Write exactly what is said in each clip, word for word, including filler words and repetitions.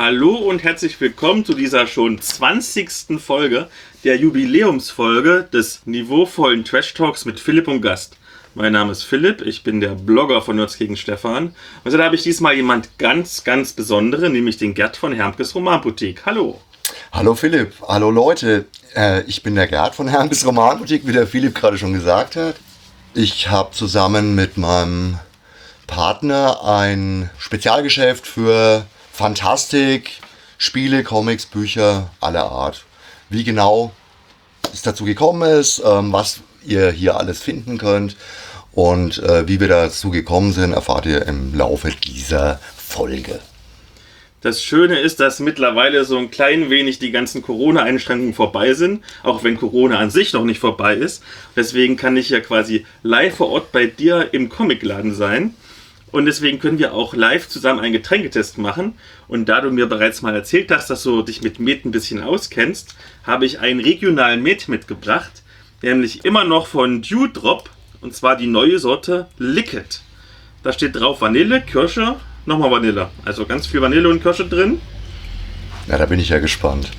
Hallo und herzlich willkommen zu dieser schon zwanzigsten Folge der Jubiläumsfolge des niveauvollen Trash Talks mit Philipp und Gast. Mein Name ist Philipp, ich bin der Blogger von Nerds gegen Stefan. Und da habe ich diesmal jemand ganz, ganz Besonderen, nämlich den Gerd von Hermkes Romanboutique. Hallo. Hallo Philipp, hallo Leute. Äh, ich bin der Gerd von Hermkes Romanboutique, wie der Philipp gerade schon gesagt hat. Ich habe zusammen mit meinem Partner ein Spezialgeschäft für Fantastik, Spiele, Comics, Bücher aller Art. Wie genau es dazu gekommen ist, ähm, was ihr hier alles finden könnt und äh, wie wir dazu gekommen sind, erfahrt ihr im Laufe dieser Folge. Das Schöne ist, dass mittlerweile so ein klein wenig die ganzen Corona-Einschränkungen vorbei sind, auch wenn Corona an sich noch nicht vorbei ist. Deswegen kann ich ja quasi live vor Ort bei dir im Comicladen sein. Und deswegen können wir auch live zusammen einen Getränketest machen. Und da du mir bereits mal erzählt hast, dass du dich mit Met ein bisschen auskennst, habe ich einen regionalen Met mitgebracht, nämlich immer noch von Dewdrop, und zwar die neue Sorte Licket. Da steht drauf Vanille, Kirsche, nochmal Vanille. Also ganz viel Vanille und Kirsche drin. Ja, da bin ich ja gespannt.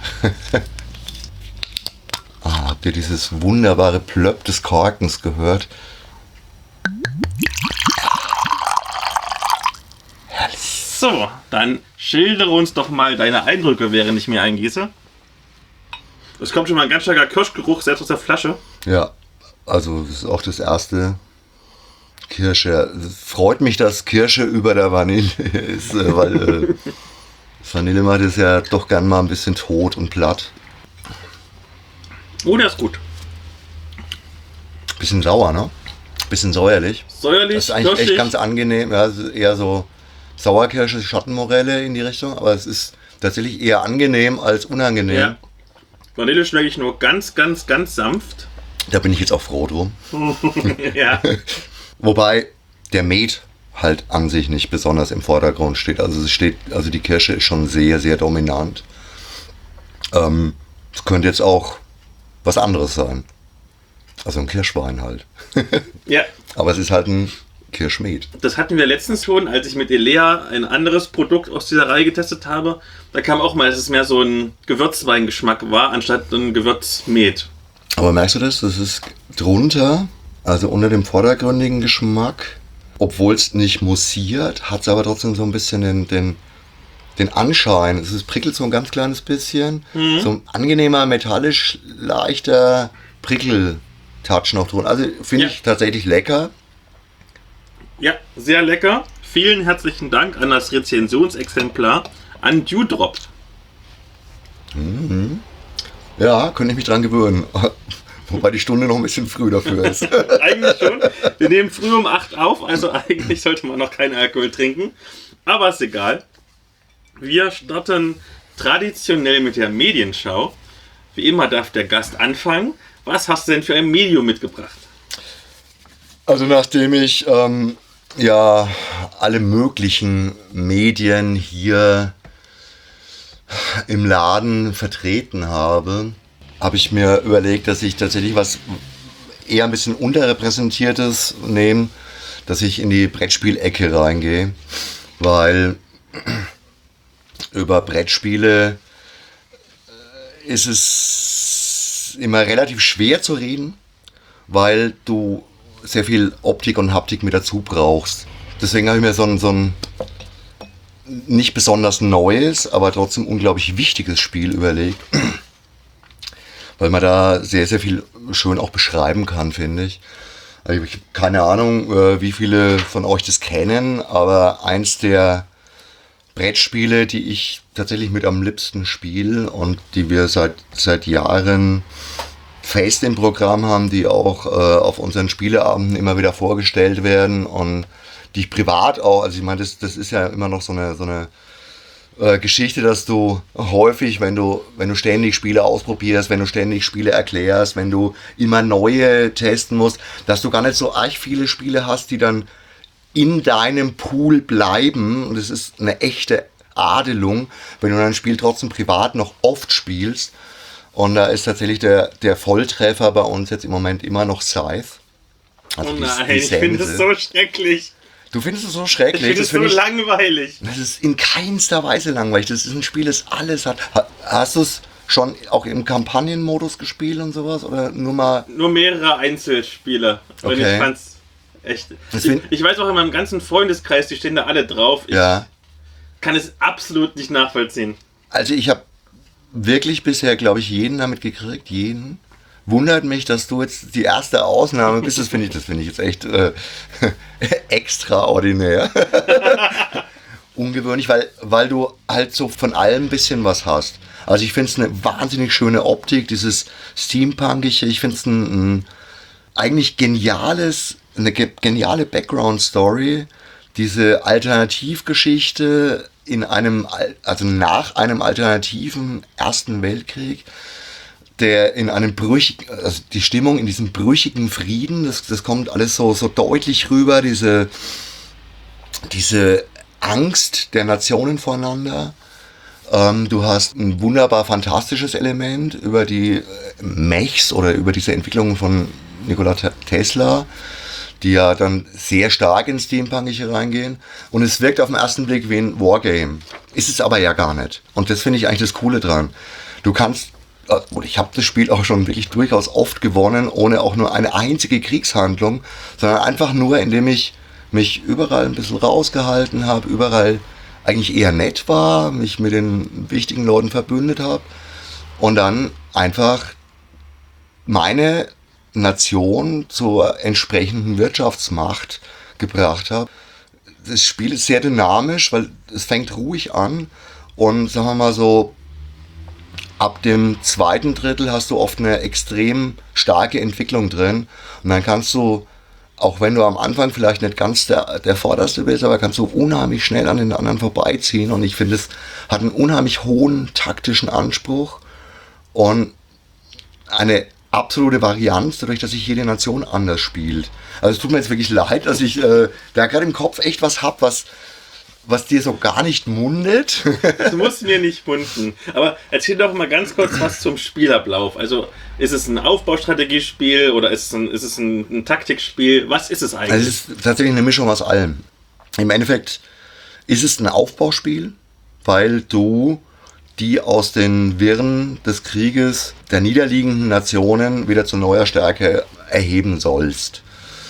Ah, habt ihr dieses wunderbare Plöpp des Korkens gehört? So, dann schildere uns doch mal deine Eindrücke, während ich mir eingieße. Es kommt schon mal ein ganz starker Kirschgeruch, selbst aus der Flasche. Ja, also das ist auch das erste. Kirsche. Es freut mich, dass Kirsche über der Vanille ist, weil äh, das Vanille macht es ja doch gern mal ein bisschen tot und platt. Oh, der ist gut. Bisschen sauer, ne? Bisschen säuerlich. Säuerlich, das ist eigentlich kirschig. echt ganz angenehm. Ja, eher so Sauerkirsche, Schattenmorelle in die Richtung, aber es ist tatsächlich eher angenehm als unangenehm. Ja. Vanille schmecke ich nur ganz, ganz, ganz sanft. Da bin ich jetzt auch froh drum. Ja. Wobei der Met halt an sich nicht besonders im Vordergrund steht. Also es steht, also die Kirsche ist schon sehr, sehr dominant. Ähm, es könnte jetzt auch was anderes sein. Also ein Kirschwein halt. Ja. Aber es ist halt ein Kirschmet. Das hatten wir letztens schon, als ich mit Elea ein anderes Produkt aus dieser Reihe getestet habe. Da kam auch mal, dass es mehr so ein Gewürzweingeschmack war, anstatt ein Gewürzmet. Aber merkst du das? Das ist drunter, also unter dem vordergründigen Geschmack, obwohl es nicht mussiert, hat es aber trotzdem so ein bisschen den, den, den Anschein. Es ist, prickelt so ein ganz kleines bisschen. Mhm. So ein angenehmer, metallisch, leichter Prickel-Touch noch drin. Also finde Ja. ich tatsächlich lecker. Ja, sehr lecker. Vielen herzlichen Dank an das Rezensionsexemplar an Dewdrop. Mhm. Ja, könnte ich mich dran gewöhnen. Wobei die Stunde noch ein bisschen früh dafür ist. Eigentlich schon. Wir nehmen früh um acht auf, also eigentlich sollte man noch keinen Alkohol trinken. Aber ist egal. Wir starten traditionell mit der Medienschau. Wie immer darf der Gast anfangen. Was hast du denn für ein Medium mitgebracht? Also nachdem ich ähm, ja alle möglichen Medien hier im Laden vertreten habe, habe ich mir überlegt, dass ich tatsächlich was eher ein bisschen unterrepräsentiertes nehme, dass ich in die Brettspielecke reingehe, weil über Brettspiele ist es immer relativ schwer zu reden, weil du sehr viel Optik und Haptik mit dazu brauchst. Deswegen habe ich mir so ein, so ein nicht besonders neues, aber trotzdem unglaublich wichtiges Spiel überlegt, weil man da sehr, sehr viel schön auch beschreiben kann, finde ich. Also ich habe keine Ahnung, wie viele von euch das kennen, aber eins der Brettspiele, die ich tatsächlich mit am liebsten spiele und die wir seit, seit Jahren fest im Programm haben, die auch äh, auf unseren Spieleabenden immer wieder vorgestellt werden und die ich privat auch, also ich meine, das, das ist ja immer noch so eine, so eine äh, Geschichte, dass du häufig, wenn du, wenn du ständig Spiele ausprobierst, wenn du ständig Spiele erklärst, wenn du immer neue testen musst, dass du gar nicht so arg viele Spiele hast, die dann in deinem Pool bleiben. Und es ist eine echte Adelung, wenn du ein Spiel trotzdem privat noch oft spielst. Und da ist tatsächlich der, der Volltreffer bei uns jetzt im Moment immer noch Scythe. Also oh nein, die, die ich finde das so schrecklich. Du findest es so Ich schrecklich. finde es so find ich, langweilig. das ist in keinster Weise langweilig. Das ist ein Spiel, das alles hat. Ha- Hast du es schon auch im Kampagnenmodus gespielt und sowas? Oder nur mal. Nur mehrere Einzelspieler. Und Okay. ich fand's echt. Das Ich, find- ich weiß auch in meinem ganzen Freundeskreis, die stehen da alle drauf. Ich Ja. kann es absolut nicht nachvollziehen. Also ich habe wirklich bisher, glaube ich, jeden damit gekriegt. Jeden. Wundert mich, dass du jetzt die erste Ausnahme bist. Das finde ich, das finde ich jetzt echt äh, extraordinär. Ungewöhnlich, weil, weil du halt so von allem ein bisschen was hast. Also ich finde es eine wahnsinnig schöne Optik, dieses Steampunkige. Ich finde es ein, ein eigentlich geniales, eine ge- geniale Background-Story. Diese Alternativgeschichte in einem, Al- also nach einem alternativen Ersten Weltkrieg, der in einem brüchigen, also die Stimmung in diesem brüchigen Frieden, das, das kommt alles so, so deutlich rüber, diese, diese Angst der Nationen voneinander. Ähm, du hast ein wunderbar fantastisches Element über die äh, Mechs oder über diese Entwicklungen von Nikola Te- Tesla, die ja dann sehr stark ins Steampunkige reingehen. Und es wirkt auf den ersten Blick wie ein Wargame. Ist es aber ja gar nicht. Und das finde ich eigentlich das Coole dran. Du kannst, und ich habe das Spiel auch schon wirklich durchaus oft gewonnen, ohne auch nur eine einzige Kriegshandlung, sondern einfach nur, indem ich mich überall ein bisschen rausgehalten habe, überall eigentlich eher nett war, mich mit den wichtigen Leuten verbündet habe und dann einfach meine Nation zur entsprechenden Wirtschaftsmacht gebracht habe. Das Spiel ist sehr dynamisch, weil es fängt ruhig an und sagen wir mal so, ab dem zweiten Drittel hast du oft eine extrem starke Entwicklung drin und dann kannst du, auch wenn du am Anfang vielleicht nicht ganz der, der Vorderste bist, aber kannst du unheimlich schnell an den anderen vorbeiziehen und ich finde, es hat einen unheimlich hohen taktischen Anspruch und eine absolute Varianz, dadurch, dass sich jede Nation anders spielt. Also es tut mir jetzt wirklich leid, dass ich äh, da gerade im Kopf echt was hab, was, was dir so gar nicht mundet. Das muss mir nicht munden. Aber erzähl doch mal ganz kurz was zum Spielablauf. Also ist es ein Aufbaustrategiespiel oder ist es ein, ist es ein, ein Taktikspiel? Was ist es eigentlich? Also es ist tatsächlich eine Mischung aus allem. Im Endeffekt ist es ein Aufbauspiel, weil du die aus den Wirren des Krieges der niederliegenden Nationen wieder zu neuer Stärke erheben sollst.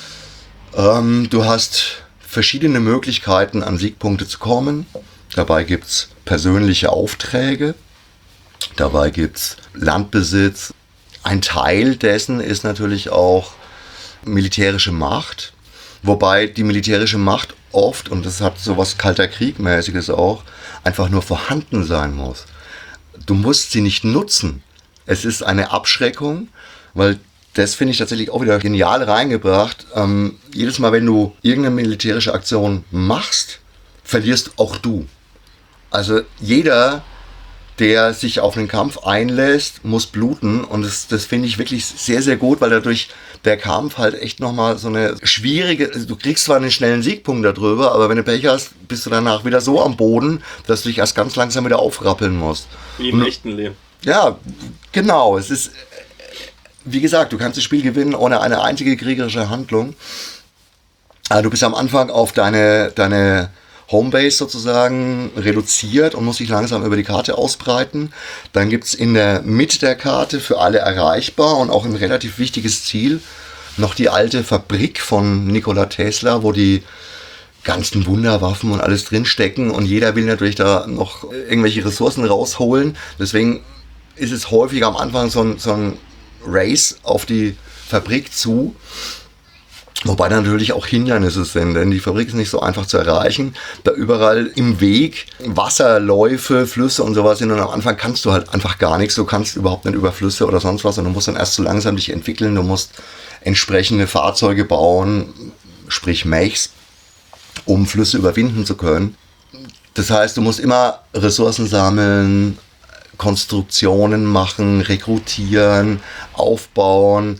Ähm, du hast verschiedene Möglichkeiten, an Siegpunkte zu kommen. Dabei gibt es persönliche Aufträge, dabei gibt es Landbesitz. Ein Teil dessen ist natürlich auch militärische Macht, wobei die militärische Macht oft, und das hat so was Kalter Krieg-mäßiges auch, einfach nur vorhanden sein muss. Du musst sie nicht nutzen. Es ist eine Abschreckung, weil das finde ich tatsächlich auch wieder genial reingebracht. Ähm, jedes Mal, wenn du irgendeine militärische Aktion machst, verlierst auch du. Also jeder, der sich auf einen Kampf einlässt, muss bluten und das, das finde ich wirklich sehr, sehr gut, weil dadurch der Kampf halt echt nochmal so eine schwierige, also du kriegst zwar einen schnellen Siegpunkt darüber, aber wenn du Pech hast, bist du danach wieder so am Boden, dass du dich erst ganz langsam wieder aufrappeln musst. Wie im echten Leben. Ja, genau, es ist, wie gesagt, du kannst das Spiel gewinnen ohne eine einzige kriegerische Handlung. Also du bist am Anfang auf deine, deine Homebase sozusagen reduziert und musst dich langsam über die Karte ausbreiten. Dann gibt es in der Mitte der Karte für alle erreichbar und auch ein relativ wichtiges Ziel noch die alte Fabrik von Nikola Tesla, wo die ganzen Wunderwaffen und alles drinstecken und jeder will natürlich da noch irgendwelche Ressourcen rausholen. Deswegen ist es häufig am Anfang so ein, so ein Race auf die Fabrik zu. Wobei da natürlich auch Hindernisse sind, denn die Fabrik ist nicht so einfach zu erreichen. Da überall im Weg Wasserläufe, Flüsse und sowas sind und am Anfang kannst du halt einfach gar nichts. Du kannst überhaupt nicht über Flüsse oder sonst was und du musst dann erst so langsam dich entwickeln. Du musst entsprechende Fahrzeuge bauen, sprich Mechs, um Flüsse überwinden zu können. Das heißt, du musst immer Ressourcen sammeln, Konstruktionen machen, rekrutieren, aufbauen,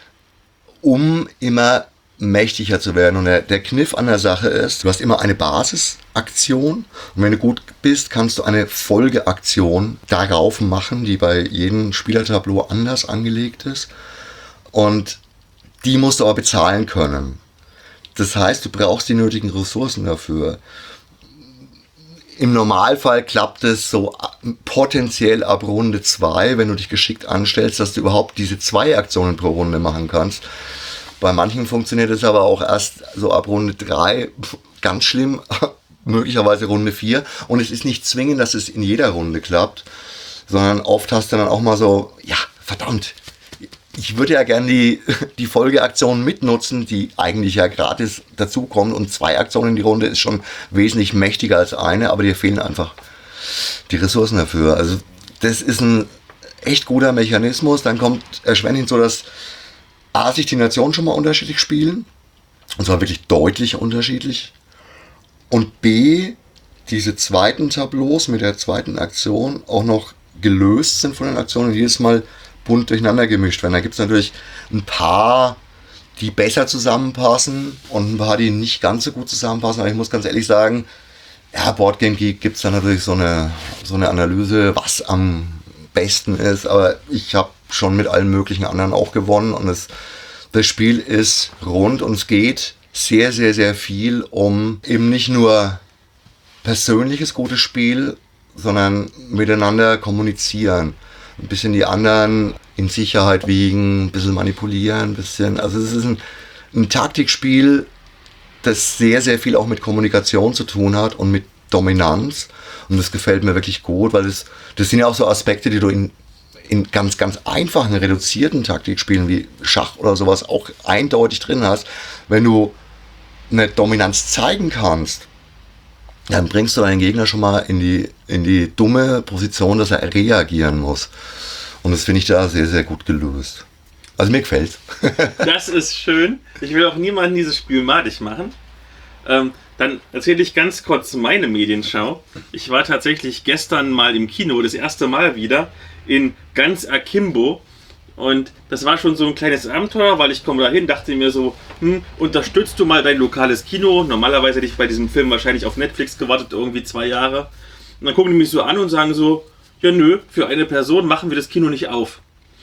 um immer mächtiger zu werden. Und der, der Kniff an der Sache ist, du hast immer eine Basisaktion und wenn du gut bist, kannst du eine Folgeaktion darauf machen, die bei jedem Spielertableau anders angelegt ist. Und die musst du aber bezahlen können. Das heißt, du brauchst die nötigen Ressourcen dafür. Im Normalfall klappt es so potenziell ab Runde zwei, wenn du dich geschickt anstellst, dass du überhaupt diese zwei Aktionen pro Runde machen kannst. Bei manchen funktioniert es aber auch erst so ab Runde drei, ganz schlimm, möglicherweise Runde vier. Und es ist nicht zwingend, dass es in jeder Runde klappt, sondern oft hast du dann auch mal so, ja, verdammt, ich würde ja gerne die, die Folgeaktionen mitnutzen, die eigentlich ja gratis dazukommen. Und zwei Aktionen in die Runde ist schon wesentlich mächtiger als eine, aber dir fehlen einfach die Ressourcen dafür. Also das ist ein echt guter Mechanismus. Dann kommt erschwerend hinzu, dass A, sich die Nationen schon mal unterschiedlich spielen. Und zwar wirklich deutlich unterschiedlich. Und B, diese zweiten Tableaus mit der zweiten Aktion auch noch gelöst sind von den Aktionen und jedes Mal bunt durcheinander gemischt werden. Da gibt es natürlich ein paar, die besser zusammenpassen und ein paar, die nicht ganz so gut zusammenpassen. Aber ich muss ganz ehrlich sagen, ja, Boardgame Geek gibt es da natürlich so eine, so eine Analyse, was am besten ist. Aber ich habe schon mit allen möglichen anderen auch gewonnen und es, das Spiel ist rund und es geht sehr, sehr, sehr viel um eben nicht nur persönliches gutes Spiel, sondern miteinander kommunizieren. Ein bisschen die anderen in Sicherheit wiegen, ein bisschen manipulieren, ein bisschen. Also es ist ein, ein Taktikspiel, das sehr, sehr viel auch mit Kommunikation zu tun hat und mit Dominanz. Und das gefällt mir wirklich gut, weil das, das sind ja auch so Aspekte, die du in, in ganz, ganz einfachen, reduzierten Taktikspielen wie Schach oder sowas auch eindeutig drin hast. Wenn du eine Dominanz zeigen kannst, dann bringst du deinen Gegner schon mal in die, in die dumme Position, dass er reagieren muss. Und das finde ich da sehr, sehr gut gelöst. Also mir gefällt's. Das ist schön. Ich will auch niemanden dieses Spiel madig machen. Ähm, dann erzähle ich ganz kurz meine Medienschau. Ich war tatsächlich gestern mal im Kino, das erste Mal wieder, in Ganz Akimbo. Und das war schon so ein kleines Abenteuer, weil ich komme da hin, dachte mir so, hm, unterstützt du mal dein lokales Kino? Normalerweise hätte ich bei diesem Film wahrscheinlich auf Netflix gewartet, irgendwie zwei Jahre. Und dann gucken die mich so an und sagen so, ja nö, für eine Person machen wir das Kino nicht auf.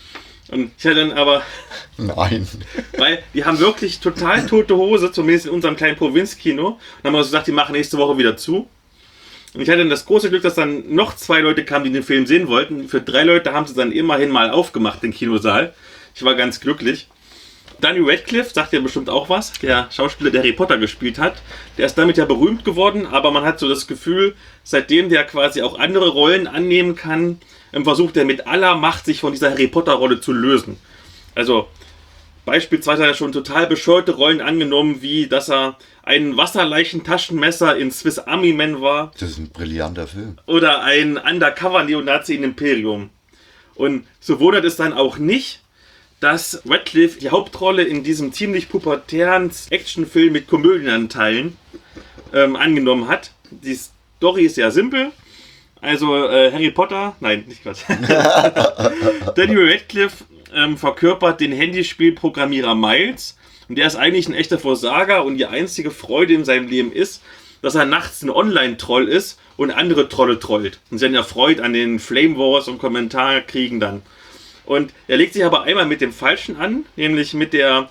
Und ich hatte dann aber... Nein. Weil die haben wirklich total tote Hose, zumindest in unserem kleinen Provinzkino. Und dann haben wir so gesagt, die machen nächste Woche wieder zu. Und ich hatte dann das große Glück, dass dann noch zwei Leute kamen, die den Film sehen wollten. Für drei Leute haben sie dann immerhin mal aufgemacht, den Kinosaal. Ich war ganz glücklich. Daniel Radcliffe, sagt ja bestimmt auch was, der Schauspieler, der Harry Potter gespielt hat. Der ist damit ja berühmt geworden, aber man hat so das Gefühl, seitdem der quasi auch andere Rollen annehmen kann, versucht er mit aller Macht, sich von dieser Harry Potter-Rolle zu lösen. Also beispielsweise hat er schon total bescheuerte Rollen angenommen, wie dass er ein Wasserleichen-Taschenmesser in Swiss Army Man war. Das ist ein brillanter Film. Oder ein Undercover-Neonazi in Imperium. Und so wundert es dann auch nicht, dass Radcliffe die Hauptrolle in diesem ziemlich pubertären Actionfilm mit Komödienanteilen ähm, angenommen hat. Die Story ist sehr simpel. Also äh, Harry Potter, nein, nicht Gott. Daniel Radcliffe ähm, verkörpert den Handyspielprogrammierer Miles und der ist eigentlich ein echter Versager und die einzige Freude in seinem Leben ist, dass er nachts ein Online-Troll ist und andere Trolle trollt. Und sie sind erfreut an den Flame Wars und Kommentarkriegen dann. Und er legt sich aber einmal mit dem Falschen an, nämlich mit der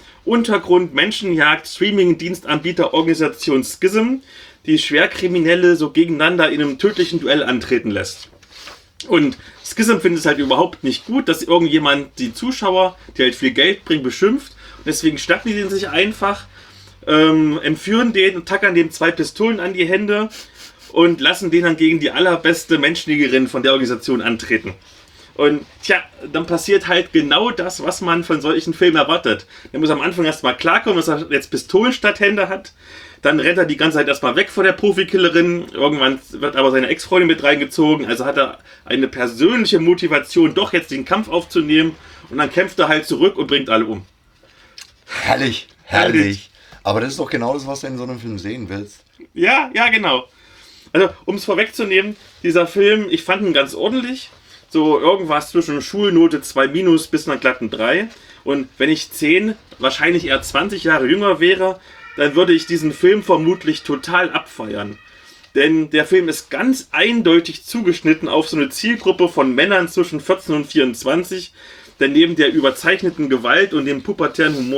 Untergrund-Menschenjagd-Streaming-Dienstanbieter-Organisation Schism, die Schwerkriminelle so gegeneinander in einem tödlichen Duell antreten lässt. Und Schism findet es halt überhaupt nicht gut, dass irgendjemand die Zuschauer, die halt viel Geld bringen, beschimpft. Und deswegen schnappen die den sich einfach, ähm, entführen den und tackern dem zwei Pistolen an die Hände und lassen den dann gegen die allerbeste Menschenjägerin von der Organisation antreten. Und tja, dann passiert halt genau das, was man von solchen Filmen erwartet. Er muss am Anfang erstmal klarkommen, dass er jetzt Pistolen statt Hände hat. Dann rennt er die ganze Zeit erstmal weg vor der Profikillerin. Irgendwann wird aber seine Ex-Freundin mit reingezogen. Also hat er eine persönliche Motivation, doch jetzt den Kampf aufzunehmen. Und dann kämpft er halt zurück und bringt alle um. Herrlich, herrlich. herrlich. Aber das ist doch genau das, was du in so einem Film sehen willst. Ja, ja, genau. Also, um es vorwegzunehmen, dieser Film, ich fand ihn ganz ordentlich. So irgendwas zwischen Schulnote zwei minus bis einer glatten drei. Und wenn ich zehn, wahrscheinlich eher zwanzig Jahre jünger wäre, dann würde ich diesen Film vermutlich total abfeiern. Denn der Film ist ganz eindeutig zugeschnitten auf so eine Zielgruppe von Männern zwischen vierzehn und vierundzwanzig. Denn neben der überzeichneten Gewalt und dem pubertären Humor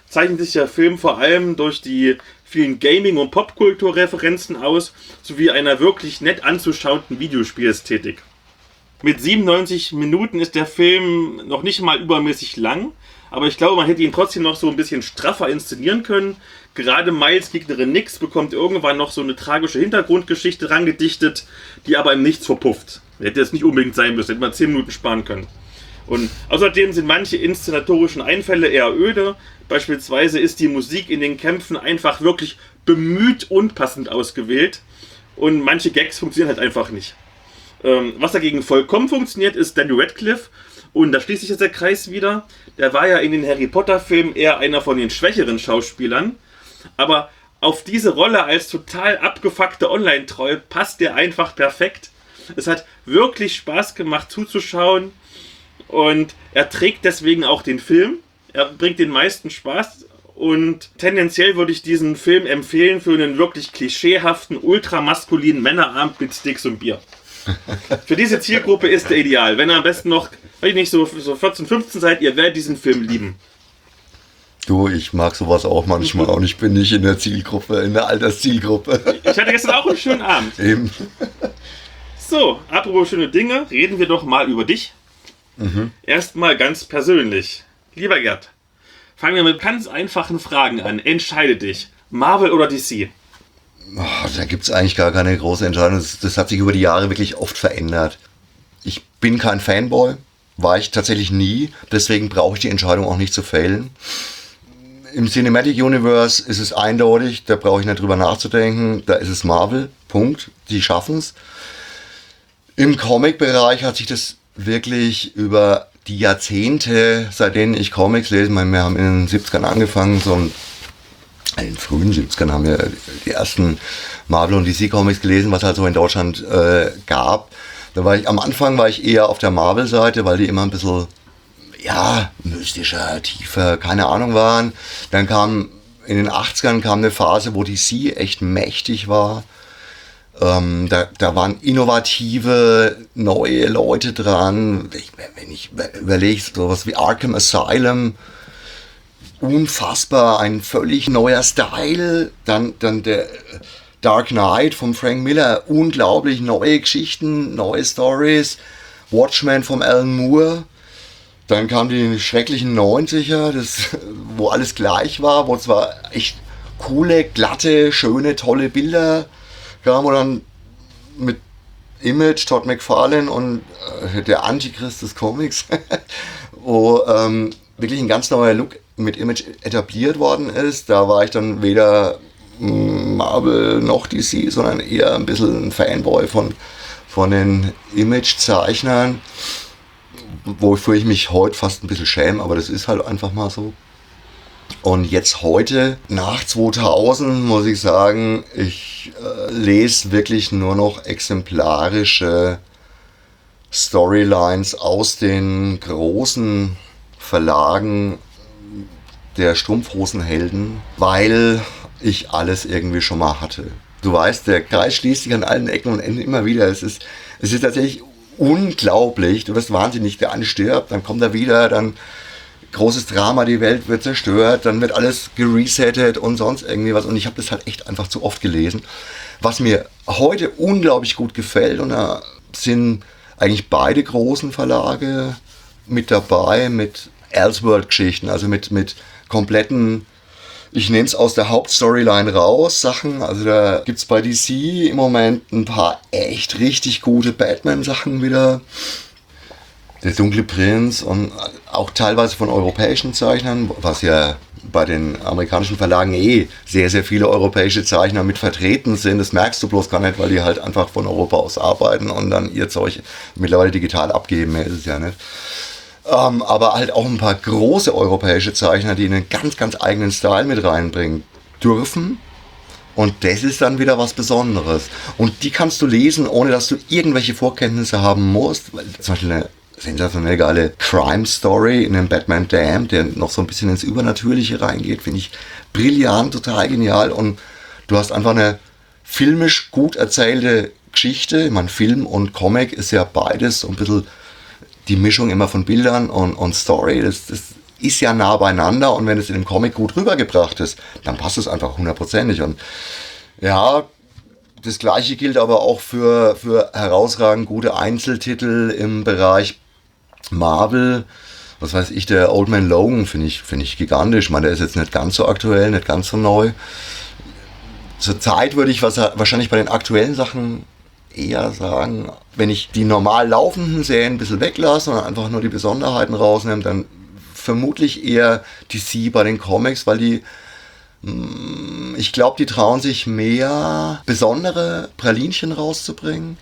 zeichnet sich der Film vor allem durch die vielen Gaming- und Popkulturreferenzen aus, sowie einer wirklich nett anzuschauenden Videospielästhetik. Mit siebenundneunzig Minuten ist der Film noch nicht mal übermäßig lang, aber ich glaube, man hätte ihn trotzdem noch so ein bisschen straffer inszenieren können. Gerade Miles Gegnerin Nix bekommt irgendwann noch so eine tragische Hintergrundgeschichte rangedichtet, die aber im Nichts verpufft. Hätte jetzt nicht unbedingt sein müssen, hätte man zehn Minuten sparen können. Und außerdem sind manche inszenatorischen Einfälle eher öde. Beispielsweise ist die Musik in den Kämpfen einfach wirklich bemüht unpassend ausgewählt. Und manche Gags funktionieren halt einfach nicht. Ähm, was dagegen vollkommen funktioniert, ist Daniel Radcliffe. Und da schließt sich jetzt der Kreis wieder. Der war ja in den Harry Potter Filmen eher einer von den schwächeren Schauspielern. Aber auf diese Rolle als total abgefuckte Online-Troll passt der einfach perfekt. Es hat wirklich Spaß gemacht zuzuschauen. Und er trägt deswegen auch den Film. Er bringt den meisten Spaß. Und tendenziell würde ich diesen Film empfehlen für einen wirklich klischeehaften, ultramaskulinen Männerabend mit Steaks und Bier. Für diese Zielgruppe ist er ideal. Wenn ihr am besten noch, weiß ich nicht, so, so vierzehn, fünfzehn seid, ihr werdet diesen Film lieben. Du, ich mag sowas auch manchmal und ich bin nicht in der Zielgruppe, in der Alterszielgruppe. Ich hatte gestern auch einen schönen Abend. Eben. So, apropos schöne Dinge, reden wir doch mal über dich. Mhm. Erstmal ganz persönlich. Lieber Gerd, fangen wir mit ganz einfachen Fragen an. Entscheide dich, Marvel oder D C? Oh, da gibt es eigentlich gar keine große Entscheidung. Das, das hat sich über die Jahre wirklich oft verändert. Ich bin kein Fanboy, war ich tatsächlich nie. Deswegen brauche ich die Entscheidung auch nicht zu fällen. Im Cinematic Universe ist es eindeutig, da brauche ich nicht drüber nachzudenken. Da ist es Marvel, Punkt. Die schaffen es. Im Comic-Bereich hat sich das wirklich über die Jahrzehnte, seit denen ich Comics lese, ich meine, wir haben in den siebzigern angefangen, so in den frühen siebzigern haben wir die ersten Marvel- und D C-Comics gelesen, was halt so in Deutschland äh, gab. Da war ich, am Anfang war ich eher auf der Marvel-Seite, weil die immer ein bisschen, ja, mystischer, tiefer, keine Ahnung waren. Dann kam, in den achtzigern kam eine Phase, wo D C echt mächtig war. Ähm, da, da waren innovative, neue Leute dran. Ich, wenn ich überlege, sowas wie Arkham Asylum, unfassbar, ein völlig neuer Style. Dann, dann der Dark Knight von Frank Miller, unglaublich neue Geschichten, neue Stories. Watchmen von Alan Moore. Dann kamen die schrecklichen neunziger, das, wo alles gleich war, wo zwar echt coole, glatte, schöne, tolle Bilder kamen, und dann mit Image, Todd McFarlane und äh, der Antichrist des Comics, wo ähm, wirklich ein ganz neuer Look mit Image etabliert worden ist. Da war ich dann weder Marvel noch D C, sondern eher ein bisschen ein Fanboy von, von den Image-Zeichnern, wofür ich mich heute fast ein bisschen schäme, aber das ist halt einfach mal so. Und jetzt heute, nach zweitausend, muss ich sagen, ich äh, lese wirklich nur noch exemplarische Storylines aus den großen Verlagen der Strumpfhosenhelden, weil ich alles irgendwie schon mal hatte. Du weißt, der Kreis schließt sich an allen Ecken und Enden immer wieder. Es ist, es ist tatsächlich unglaublich. Du wirst wahnsinnig, der eine stirbt, dann kommt er wieder, dann großes Drama, die Welt wird zerstört, dann wird alles geresettet und sonst irgendwie was. Und ich habe das halt echt einfach zu oft gelesen. Was mir heute unglaublich gut gefällt, und da sind eigentlich beide großen Verlage mit dabei, mit Elseworld-Geschichten, also mit, mit kompletten, ich nehme es aus der Hauptstoryline raus, Sachen. Also da gibt es bei D C im Moment ein paar echt richtig gute Batman-Sachen wieder. Der Dunkle Prinz und auch teilweise von europäischen Zeichnern, was ja bei den amerikanischen Verlagen eh sehr, sehr viele europäische Zeichner mit vertreten sind. Das merkst du bloß gar nicht, weil die halt einfach von Europa aus arbeiten und dann ihr Zeug mittlerweile digital abgeben. Mehr ist es ja nicht. Ähm, aber halt auch ein paar große europäische Zeichner, die einen ganz, ganz eigenen Style mit reinbringen dürfen. Und das ist dann wieder was Besonderes. Und die kannst du lesen, ohne dass du irgendwelche Vorkenntnisse haben musst. Weil zum Beispiel eine sensationell geile Crime-Story in einem Batman Damned, der noch so ein bisschen ins Übernatürliche reingeht, finde ich brillant, total genial. Und du hast einfach eine filmisch gut erzählte Geschichte. Ich meine, Film und Comic ist ja beides so ein bisschen die Mischung immer von Bildern und, und Story. Das, das ist ja nah beieinander und wenn es in dem Comic gut rübergebracht ist, dann passt es einfach hundertprozentig. Und ja, das gleiche gilt aber auch für, für herausragend gute Einzeltitel im Bereich Marvel. Was weiß ich, der Old Man Logan finde ich, find ich gigantisch. Ich meine, der ist jetzt nicht ganz so aktuell, nicht ganz so neu. Zurzeit würde ich was, wahrscheinlich bei den aktuellen Sachen eher sagen, wenn ich die normal laufenden Serien ein bisschen weglasse und einfach nur die Besonderheiten rausnehme, dann vermutlich eher D C bei den Comics, weil die, ich glaube, die trauen sich mehr besondere Pralinchen rauszubringen.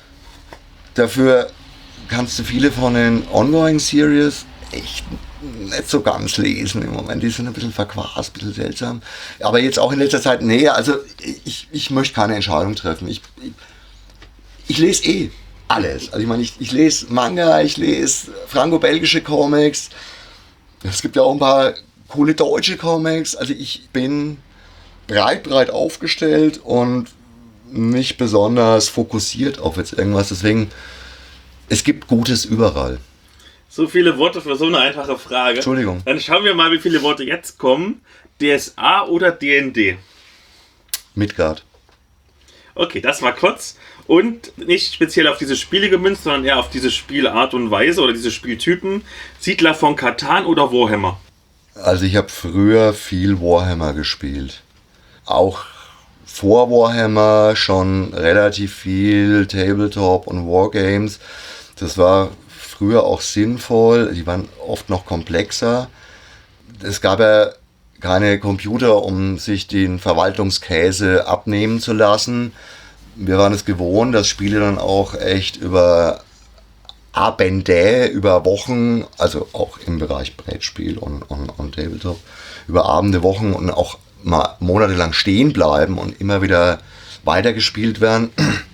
Dafür kannst du viele von den Ongoing Series echt nicht so ganz lesen im Moment. Die sind ein bisschen verquast, ein bisschen seltsam. Aber jetzt auch in letzter Zeit, nee, also ich, ich möchte keine Entscheidung treffen. Ich, ich, ich lese eh alles. Also ich meine, ich, ich lese Manga, ich lese franco-belgische Comics. Es gibt ja auch ein paar coole deutsche Comics. Also ich bin breit, breit aufgestellt und nicht besonders fokussiert auf jetzt irgendwas. Deswegen, es gibt Gutes überall. So viele Worte für so eine einfache Frage. Entschuldigung. Dann schauen wir mal, wie viele Worte jetzt kommen. D S A oder D und D? Midgard. Okay, das war kurz. Und nicht speziell auf diese Spiele gemünzt, sondern eher auf diese Spielart und Weise oder diese Spieltypen. Siedler von Catan oder Warhammer? Also ich habe früher viel Warhammer gespielt. Auch vor Warhammer schon relativ viel Tabletop und Wargames. Das war früher auch sinnvoll. Die waren oft noch komplexer. Es gab ja keine Computer, um sich den Verwaltungskäse abnehmen zu lassen. Wir waren es gewohnt, dass Spiele dann auch echt über Abende, über Wochen, also auch im Bereich Brettspiel und, und, und Tabletop, über Abende, Wochen und auch mal monatelang stehen bleiben und immer wieder weitergespielt werden.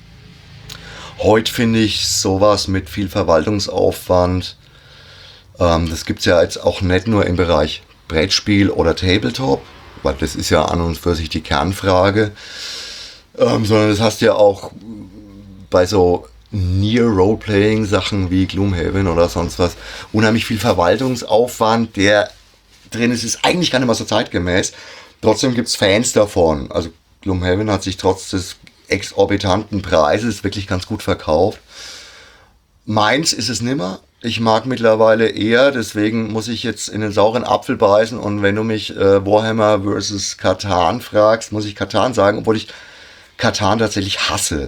Heute finde ich sowas mit viel Verwaltungsaufwand. Ähm, das gibt es ja jetzt auch nicht nur im Bereich Brettspiel oder Tabletop, weil das ist ja an und für sich die Kernfrage, ähm, sondern das hast du ja auch bei so Near-Role-Playing-Sachen wie Gloomhaven oder sonst was, unheimlich viel Verwaltungsaufwand, der drin ist, ist eigentlich gar nicht mal so zeitgemäß. Trotzdem gibt es Fans davon. Also Gloomhaven hat sich trotz des exorbitanten Preises wirklich ganz gut verkauft. Meins ist es nimmer. Ich mag mittlerweile eher, deswegen muss ich jetzt in den sauren Apfel beißen und wenn du mich äh, Warhammer versus Catan fragst, muss ich Catan sagen, obwohl ich Catan tatsächlich hasse.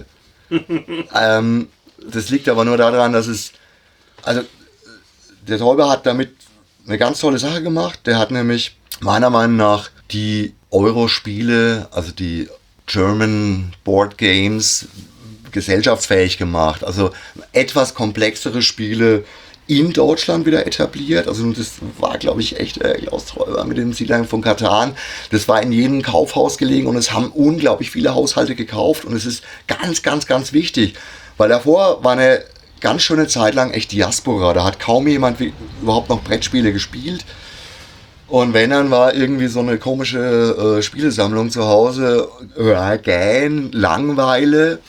ähm, das liegt aber nur daran, dass es, also der Täuber hat damit eine ganz tolle Sache gemacht. Der hat nämlich meiner Meinung nach die Euro-Spiele, also die German Board Games, gesellschaftsfähig gemacht. Also etwas komplexere Spiele in Deutschland wieder etabliert. Also das war, glaube ich, echt äh, Klaus Täuber mit dem Siedlern von Catan. Das war in jedem Kaufhaus gelegen und es haben unglaublich viele Haushalte gekauft und es ist ganz, ganz, ganz wichtig, weil davor war eine ganz schöne Zeit lang echt Diaspora. Da hat kaum jemand wie, überhaupt noch Brettspiele gespielt. Und wenn, dann war irgendwie so eine komische äh, Spielesammlung zu Hause, äh, gähn, Langweile.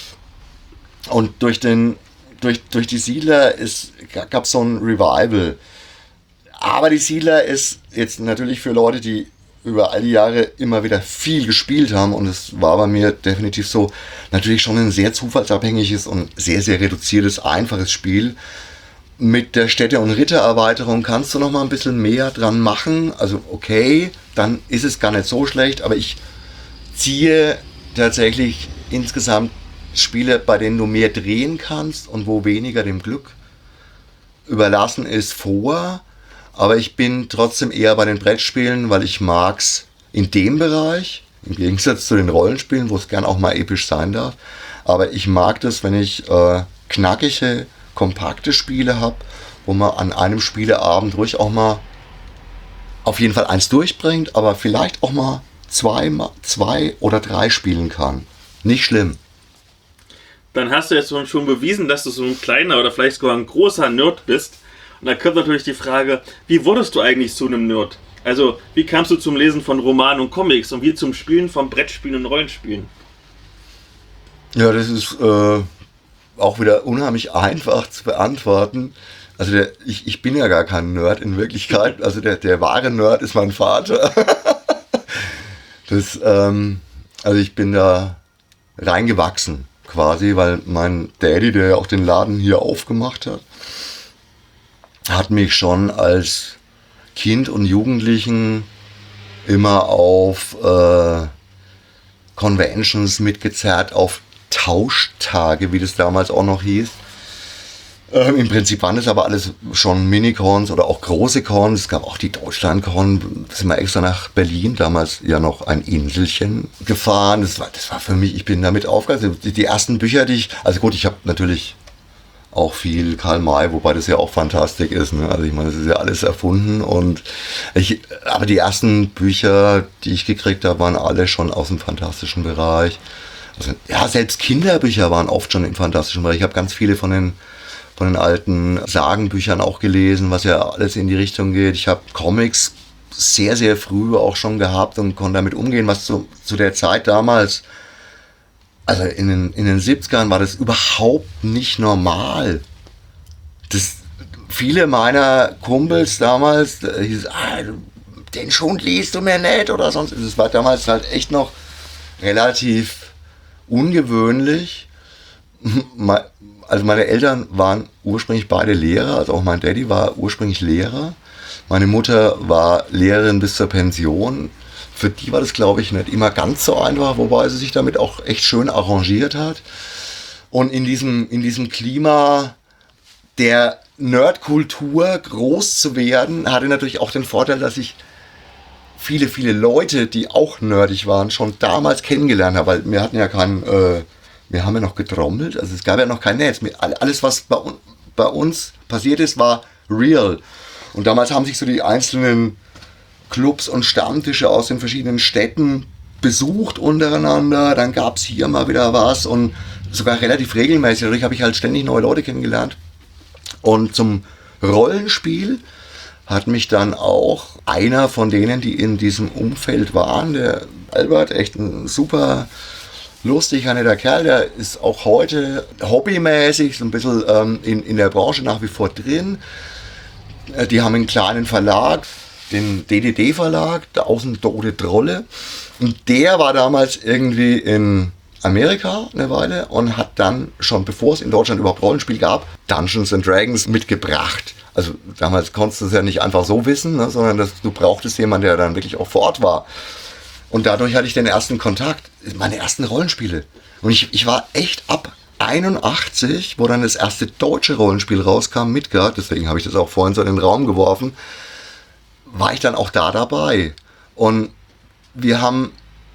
Und durch, den, durch, durch die Siedler gab es so ein Revival. Aber die Siedler ist jetzt natürlich für Leute, die über all die Jahre immer wieder viel gespielt haben, und es war bei mir definitiv so, natürlich schon ein sehr zufallsabhängiges und sehr, sehr reduziertes, einfaches Spiel. Mit der Städte- und Rittererweiterung kannst du noch mal ein bisschen mehr dran machen. Also okay, dann ist es gar nicht so schlecht, aber ich ziehe tatsächlich insgesamt Spiele, bei denen du mehr drehen kannst und wo weniger dem Glück überlassen ist, vor. Aber ich bin trotzdem eher bei den Brettspielen, weil ich mag's in dem Bereich, im Gegensatz zu den Rollenspielen, wo es gern auch mal episch sein darf. Aber ich mag das, wenn ich äh, knackige, kompakte Spiele habe, wo man an einem Spieleabend ruhig auch mal auf jeden Fall eins durchbringt, aber vielleicht auch mal zwei, zwei oder drei spielen kann. Nicht schlimm. Dann hast du jetzt schon bewiesen, dass du so ein kleiner oder vielleicht sogar ein großer Nerd bist. Und da kommt natürlich die Frage, wie wurdest du eigentlich zu einem Nerd? Also, wie kamst du zum Lesen von Romanen und Comics und wie zum Spielen von Brettspielen und Rollenspielen? Ja, das ist äh, auch wieder unheimlich einfach zu beantworten, Also der, ich, ich bin ja gar kein Nerd in Wirklichkeit. Also der, der wahre Nerd ist mein Vater. Das, ähm, also ich bin da reingewachsen quasi, weil mein Daddy, der ja auch den Laden hier aufgemacht hat, hat mich schon als Kind und Jugendlichen immer auf äh, Conventions mitgezerrt, auf Tauschtage, wie das damals auch noch hieß. Ähm, Im Prinzip waren das aber alles schon Minicons oder auch große Cons. Es gab auch die Deutschlandcon. Da sind wir extra nach Berlin, damals ja noch ein Inselchen, gefahren. Das war, das war für mich, ich bin damit aufgewachsen. Die, die ersten Bücher, die ich, also gut, ich habe natürlich auch viel Karl May, wobei das ja auch Fantastik ist. Ne? Also ich meine, das ist ja alles erfunden. Und ich, aber die ersten Bücher, die ich gekriegt habe, waren alle schon aus dem fantastischen Bereich. Also, ja, selbst Kinderbücher waren oft schon im fantastischen Bereich. Ich habe ganz viele von den von den alten Sagenbüchern auch gelesen, was ja alles in die Richtung geht. Ich habe Comics sehr, sehr früh auch schon gehabt und konnte damit umgehen, was zu, zu der Zeit damals, also in den, in den siebzigern war das überhaupt nicht normal. Das, viele meiner Kumpels damals, da hieß es, ah, den Schund liest du mir nicht oder sonst. Das war damals halt echt noch relativ ungewöhnlich. Also meine Eltern waren ursprünglich beide Lehrer, also auch mein Daddy war ursprünglich Lehrer. Meine Mutter war Lehrerin bis zur Pension. Für die war das, glaube ich, nicht immer ganz so einfach, wobei sie sich damit auch echt schön arrangiert hat. Und in diesem, in diesem Klima der Nerdkultur groß zu werden, hatte natürlich auch den Vorteil, dass ich viele, viele Leute, die auch nerdig waren, schon damals kennengelernt habe, weil wir hatten ja keinen... Äh, Wir haben ja noch getrommelt, also es gab ja noch kein Netz. Alles, was bei, bei uns passiert ist, war real. Und damals haben sich so die einzelnen Clubs und Stammtische aus den verschiedenen Städten besucht untereinander. Dann gab es hier mal wieder was und sogar relativ regelmäßig. Dadurch habe ich halt ständig neue Leute kennengelernt. Und zum Rollenspiel hat mich dann auch einer von denen, die in diesem Umfeld waren, der Albert, echt ein super... lustiger, netter Kerl, der ist auch heute hobbymäßig so ein bisschen ähm, in, in der Branche nach wie vor drin. Äh, die haben einen kleinen Verlag, den D D D-Verlag, der Außen Tote Trolle. Und der war damals irgendwie in Amerika eine Weile und hat dann schon, bevor es in Deutschland überhaupt Rollenspiel gab, Dungeons and Dragons mitgebracht. Also damals konntest du es ja nicht einfach so wissen, ne, sondern das, du brauchtest jemanden, der dann wirklich auch vor Ort war. Und dadurch hatte ich den ersten Kontakt, meine ersten Rollenspiele. Und ich, ich war echt ab einundachtzig, wo dann das erste deutsche Rollenspiel rauskam, Midgard, deswegen habe ich das auch vorhin so in den Raum geworfen, war ich dann auch da dabei. Und wir haben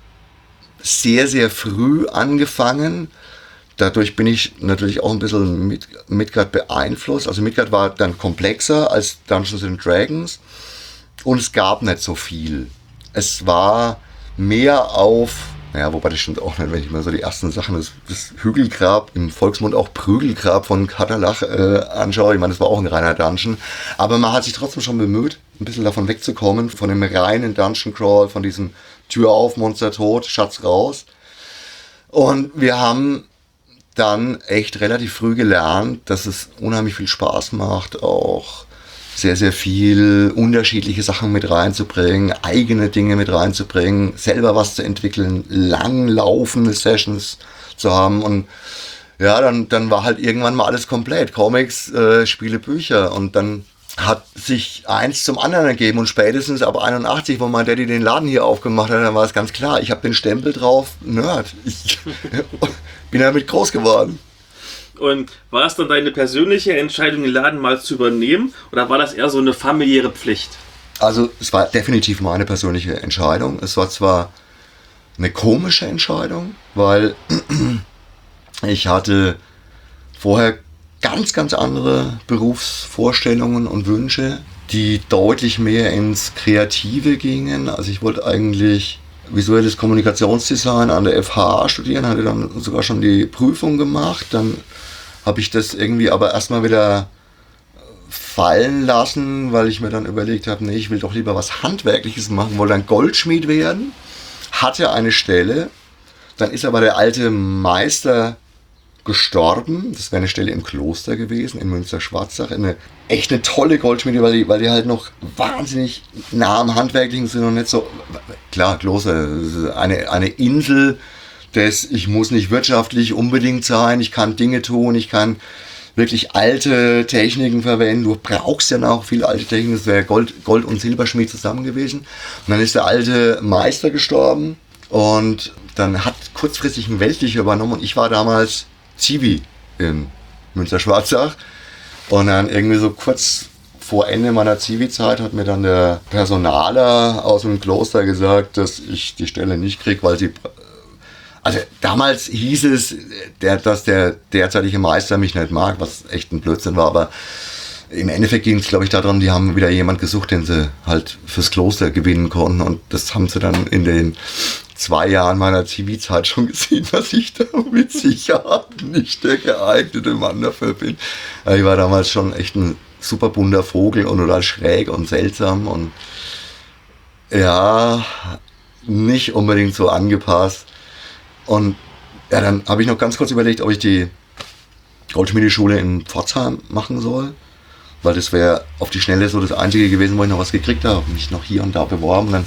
sehr, sehr früh angefangen. Dadurch bin ich natürlich auch ein bisschen mit Midgard beeinflusst. Also Midgard war dann komplexer als Dungeons and Dragons. Und es gab nicht so viel. Es war mehr auf, naja, wobei das stimmt auch nicht, wenn ich mir so die ersten Sachen, das, das Hügelgrab, im Volksmund auch Prügelgrab von Katalach äh, anschaue. Ich meine, das war auch ein reiner Dungeon. Aber man hat sich trotzdem schon bemüht, ein bisschen davon wegzukommen, von dem reinen Dungeon Crawl, von diesem Tür auf, Monster tot, Schatz raus. Und wir haben dann echt relativ früh gelernt, dass es unheimlich viel Spaß macht, auch sehr, sehr viel unterschiedliche Sachen mit reinzubringen, eigene Dinge mit reinzubringen, selber was zu entwickeln, langlaufende Sessions zu haben. Und ja, dann, dann war halt irgendwann mal alles komplett. Comics, äh, Spiele, Bücher. Und dann hat sich eins zum anderen ergeben. Und spätestens ab einundachtzig, wo mein Daddy den Laden hier aufgemacht hat, dann war es ganz klar, ich habe den Stempel drauf, Nerd. Ich bin damit groß geworden. Und war es dann deine persönliche Entscheidung, den Laden mal zu übernehmen? Oder war das eher so eine familiäre Pflicht? Also es war definitiv meine persönliche Entscheidung. Es war zwar eine komische Entscheidung, weil ich hatte vorher ganz, ganz andere Berufsvorstellungen und Wünsche, die deutlich mehr ins Kreative gingen. Also ich wollte eigentlich visuelles Kommunikationsdesign an der F H studieren, hatte dann sogar schon die Prüfung gemacht. Dann habe ich das irgendwie aber erstmal wieder fallen lassen, weil ich mir dann überlegt habe, nee, ich will doch lieber was Handwerkliches machen, wollte dann Goldschmied werden, hatte eine Stelle, dann ist aber der alte Meister gestorben. Das wäre eine Stelle im Kloster gewesen, in Münster-Schwarzach. Eine, echt eine tolle Goldschmiede, weil die, weil die halt noch wahnsinnig nah am Handwerklichen sind und nicht so, klar, Kloster, eine, eine Insel des, ich muss nicht wirtschaftlich unbedingt sein, ich kann Dinge tun, ich kann wirklich alte Techniken verwenden. Du brauchst ja noch viele alte Techniken, das wäre Gold, Gold- und Silberschmied zusammen gewesen. Und dann ist der alte Meister gestorben und dann hat kurzfristig ein Weltlicher übernommen und ich war damals Zivi in Münster-Schwarzach und dann irgendwie so kurz vor Ende meiner Zivi-Zeit hat mir dann der Personaler aus dem Kloster gesagt, dass ich die Stelle nicht kriege, weil sie... Also damals hieß es, der, dass der derzeitige Meister mich nicht mag, was echt ein Blödsinn war, aber im Endeffekt ging es, glaube ich, darum, die haben wieder jemand gesucht, den sie halt fürs Kloster gewinnen konnten und das haben sie dann in den zwei Jahren meiner Zivilzeit schon gesehen, dass ich da mit Sicherheit nicht der geeignete Mann dafür bin. Ich war damals schon echt ein super bunter Vogel und total schräg und seltsam und ja, nicht unbedingt so angepasst. Und ja, dann habe ich noch ganz kurz überlegt, ob ich die Goldschmiedeschule in Pforzheim machen soll, weil das wäre auf die Schnelle so das Einzige gewesen, wo ich noch was gekriegt habe, mich noch hier und da beworben. Und dann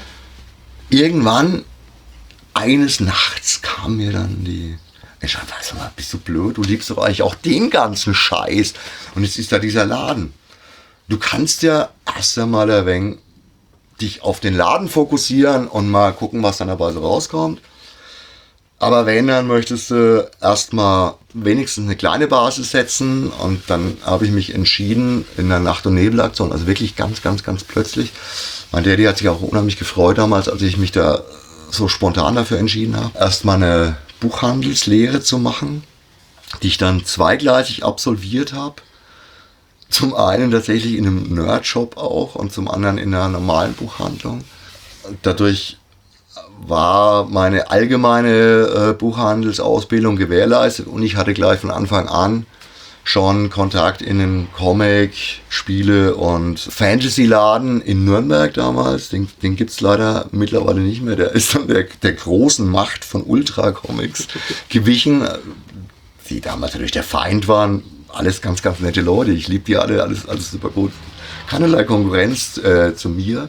irgendwann eines Nachts kam mir dann die Entscheidung, sag mal, bist du blöd, du liebst doch eigentlich auch den ganzen Scheiß. Und jetzt ist da dieser Laden. Du kannst ja erst einmal ein wenig dich auf den Laden fokussieren und mal gucken, was dann dabei so rauskommt. Aber wenn, dann möchtest du erstmal wenigstens eine kleine Basis setzen und dann habe ich mich entschieden in der Nacht- und Nebelaktion, also wirklich ganz, ganz, ganz plötzlich. Mein Daddy hat sich auch unheimlich gefreut damals, als ich mich da so spontan dafür entschieden habe, erstmal eine Buchhandelslehre zu machen, die ich dann zweigleisig absolviert habe. Zum einen tatsächlich in einem Nerdshop auch und zum anderen in einer normalen Buchhandlung. Dadurch war meine allgemeine äh, Buchhandelsausbildung gewährleistet und ich hatte gleich von Anfang an schon Kontakt in den Comic-, Spiele- und Fantasy-Laden in Nürnberg damals. Den, den gibt es leider mittlerweile nicht mehr. Der ist dann der, der großen Macht von Ultra Comics gewichen, die damals natürlich der Feind waren. Alles ganz, ganz nette Leute. Ich liebe die alle, alles, alles super gut. Keinerlei Konkurrenz äh, zu mir.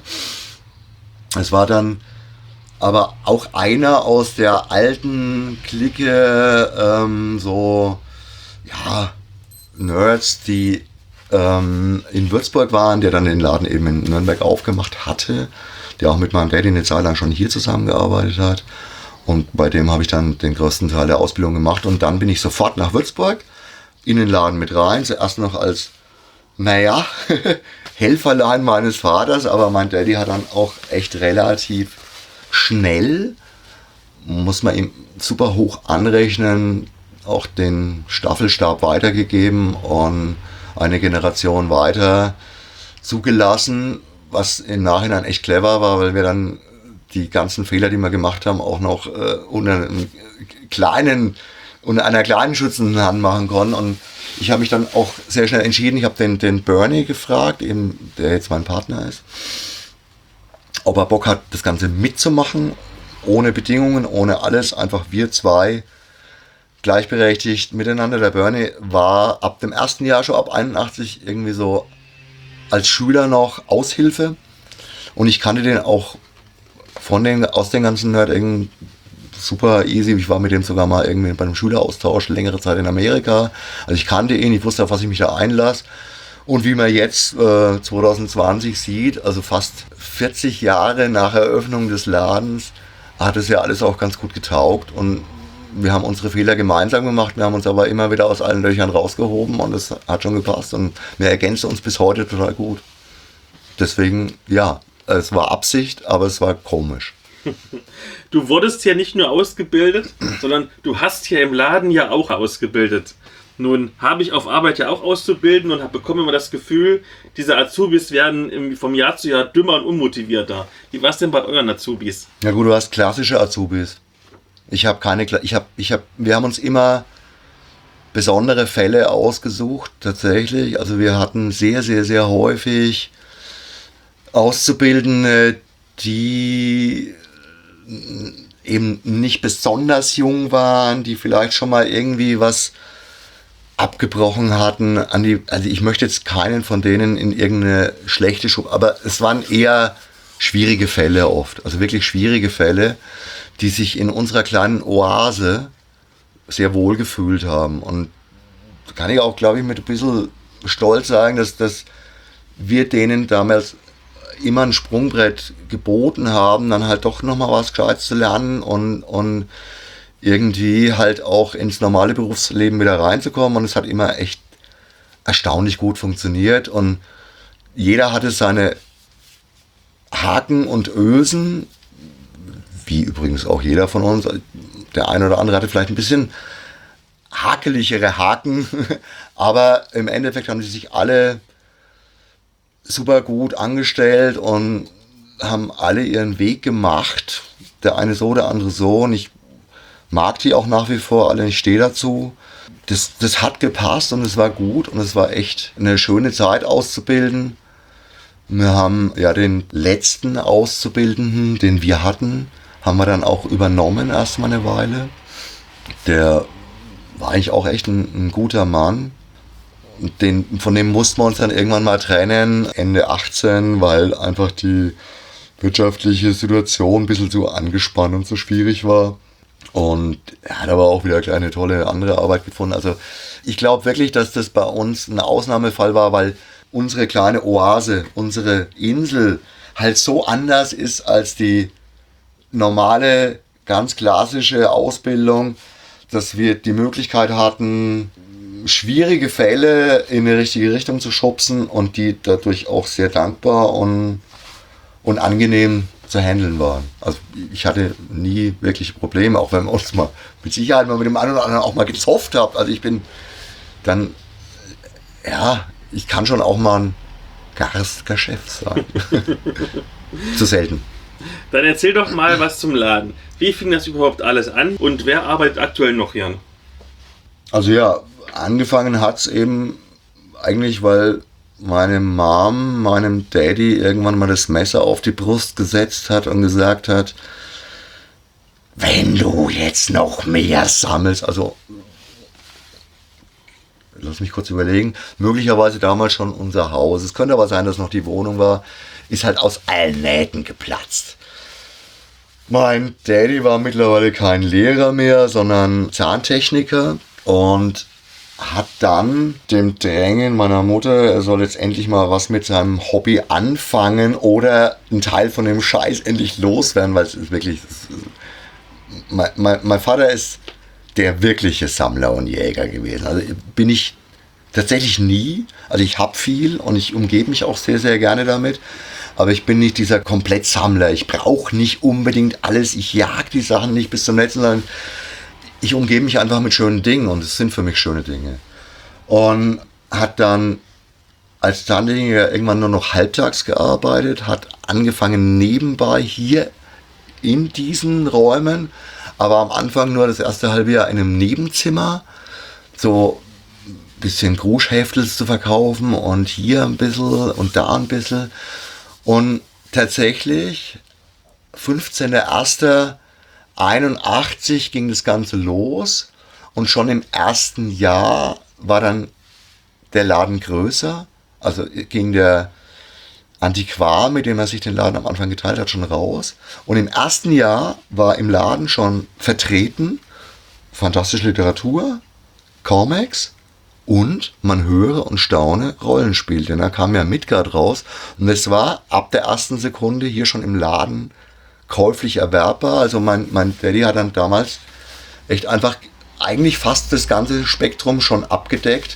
Es war dann aber auch einer aus der alten Clique, ähm, so, ja, Nerds, die ähm, in Würzburg waren, der dann den Laden eben in Nürnberg aufgemacht hatte, der auch mit meinem Daddy eine Zeit lang schon hier zusammengearbeitet hat. Und bei dem habe ich dann den größten Teil der Ausbildung gemacht. Und dann bin ich sofort nach Würzburg in den Laden mit rein. Zuerst noch als, naja, Helferlein meines Vaters, aber mein Daddy hat dann auch echt relativ schnell, muss man ihm super hoch anrechnen, auch den Staffelstab weitergegeben und eine Generation weiter zugelassen, was im Nachhinein echt clever war, weil wir dann die ganzen Fehler, die wir gemacht haben, auch noch äh, unter einem kleinen, unter einer kleinen schützenden Hand machen konnten. Und ich habe mich dann auch sehr schnell entschieden, ich habe den, den Bernie gefragt, eben, der jetzt mein Partner ist, ob er Bock hat, das Ganze mitzumachen, ohne Bedingungen, ohne alles, einfach wir zwei gleichberechtigt miteinander. Der Bernie war ab dem ersten Jahr, schon ab einundachtzig, irgendwie so als Schüler noch Aushilfe und ich kannte den auch von den, aus den ganzen Nerd super easy. Ich war mit dem sogar mal irgendwie bei einem Schüleraustausch längere Zeit in Amerika. Also ich kannte ihn, ich wusste, auf was ich mich da einlasse. Und wie man jetzt äh, zwanzig zwanzig sieht, also fast vierzig Jahre nach Eröffnung des Ladens, hat es ja alles auch ganz gut getaugt. Und wir haben unsere Fehler gemeinsam gemacht, wir haben uns aber immer wieder aus allen Löchern rausgehoben und es hat schon gepasst. Und wir ergänzen uns bis heute total gut. Deswegen, ja, es war Absicht, aber es war komisch. Du wurdest hier nicht nur ausgebildet, sondern du hast hier im Laden ja auch ausgebildet. Nun habe ich auf Arbeit ja auch auszubilden und habe bekomme immer das Gefühl, diese Azubis werden vom Jahr zu Jahr dümmer und unmotivierter. Wie war es denn bei euren Azubis? Ja gut, du hast klassische Azubis. Ich habe keine, ich habe, ich habe, wir haben uns immer besondere Fälle ausgesucht, tatsächlich. Also wir hatten sehr, sehr, sehr häufig Auszubildende, die eben nicht besonders jung waren, die vielleicht schon mal irgendwie was abgebrochen hatten. An die, also ich möchte jetzt keinen von denen in irgendeine schlechte Schule, aber es waren eher schwierige Fälle oft, also wirklich schwierige Fälle, die sich in unserer kleinen Oase sehr wohl gefühlt haben. Und da kann ich auch, glaube ich, mit ein bisschen Stolz sagen, dass, dass wir denen damals immer ein Sprungbrett geboten haben, dann halt doch nochmal was Gescheites zu lernen und, und irgendwie halt auch ins normale Berufsleben wieder reinzukommen. Und es hat immer echt erstaunlich gut funktioniert. Und jeder hatte seine Haken und Ösen, wie übrigens auch jeder von uns. Der eine oder andere hatte vielleicht ein bisschen hakeligere Haken, aber im Endeffekt haben sie sich alle super gut angestellt und haben alle ihren Weg gemacht. Der eine so, der andere so. Und ich mag die auch nach wie vor alle, ich stehe dazu. Das, das hat gepasst und es war gut und es war echt eine schöne Zeit auszubilden. Wir haben ja den letzten Auszubildenden, den wir hatten, haben wir dann auch übernommen erstmal eine Weile. Der war eigentlich auch echt ein, ein guter Mann. Den, von dem mussten wir uns dann irgendwann mal trennen, Ende achtzehn, weil einfach die wirtschaftliche Situation ein bisschen zu angespannt und so schwierig war. Und er hat aber auch wieder eine kleine tolle andere Arbeit gefunden. Also ich glaube wirklich, dass das bei uns ein Ausnahmefall war, weil unsere kleine Oase, unsere Insel halt so anders ist als die normale, ganz klassische Ausbildung, dass wir die Möglichkeit hatten, schwierige Fälle in die richtige Richtung zu schubsen und die dadurch auch sehr dankbar und, und angenehm zu handeln waren. Also ich hatte nie wirklich Probleme, auch wenn wir uns mal mit Sicherheit mal mit dem einen oder anderen auch mal gezofft haben. Also ich bin dann, ja, ich kann schon auch mal ein garstiger Chef sein. Zu selten. Dann erzähl doch mal was zum Laden. Wie fing das überhaupt alles an und wer arbeitet aktuell noch hier? Also ja, angefangen hat es eben eigentlich, weil meine Mom meinem Daddy irgendwann mal das Messer auf die Brust gesetzt hat und gesagt hat, wenn du jetzt noch mehr sammelst, also lass mich kurz überlegen, möglicherweise damals schon unser Haus, es könnte aber sein, dass noch die Wohnung war, ist halt aus allen Nähten geplatzt. Mein Daddy war mittlerweile kein Lehrer mehr, sondern Zahntechniker und hat dann dem Drängen meiner Mutter, er soll jetzt endlich mal was mit seinem Hobby anfangen oder einen Teil von dem Scheiß endlich loswerden, weil es ist wirklich, es ist, mein, mein, mein Vater ist der wirkliche Sammler und Jäger gewesen. Also bin ich tatsächlich nie, also ich habe viel und ich umgebe mich auch sehr, sehr gerne damit, aber ich bin nicht dieser Komplettsammler. Ich brauche nicht unbedingt alles, ich jag die Sachen nicht bis zum letzten, sondern ich umgebe mich einfach mit schönen Dingen und es sind für mich schöne Dinge. Und hat dann als Zahntechniker irgendwann nur noch halbtags gearbeitet, hat angefangen nebenbei hier in diesen Räumen, aber am Anfang nur das erste halbe Jahr in einem Nebenzimmer, so ein bisschen Gruschhäftels zu verkaufen und hier ein bisschen und da ein bisschen. Und tatsächlich, fünfzehnter erster einundachtzig ging das Ganze los und schon im ersten Jahr war dann der Laden größer, also ging der Antiquar, mit dem er sich den Laden am Anfang geteilt hat, schon raus und im ersten Jahr war im Laden schon vertreten fantastische Literatur, Comics und man höre und staune Rollenspiel, denn da kam ja Midgard raus und es war ab der ersten Sekunde hier schon im Laden käuflich erwerbbar. Also mein, mein Daddy hat dann damals echt einfach eigentlich fast das ganze Spektrum schon abgedeckt.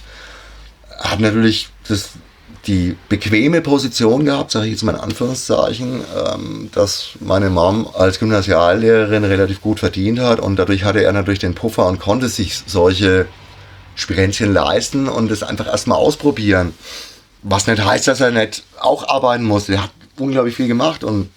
Hat natürlich das, die bequeme Position gehabt, sage ich jetzt mal in Anführungszeichen, ähm, dass meine Mom als Gymnasiallehrerin relativ gut verdient hat und dadurch hatte er natürlich den Puffer und konnte sich solche Spirenzchen leisten und das einfach erstmal ausprobieren. Was nicht heißt, dass er nicht auch arbeiten musste. Er hat unglaublich viel gemacht und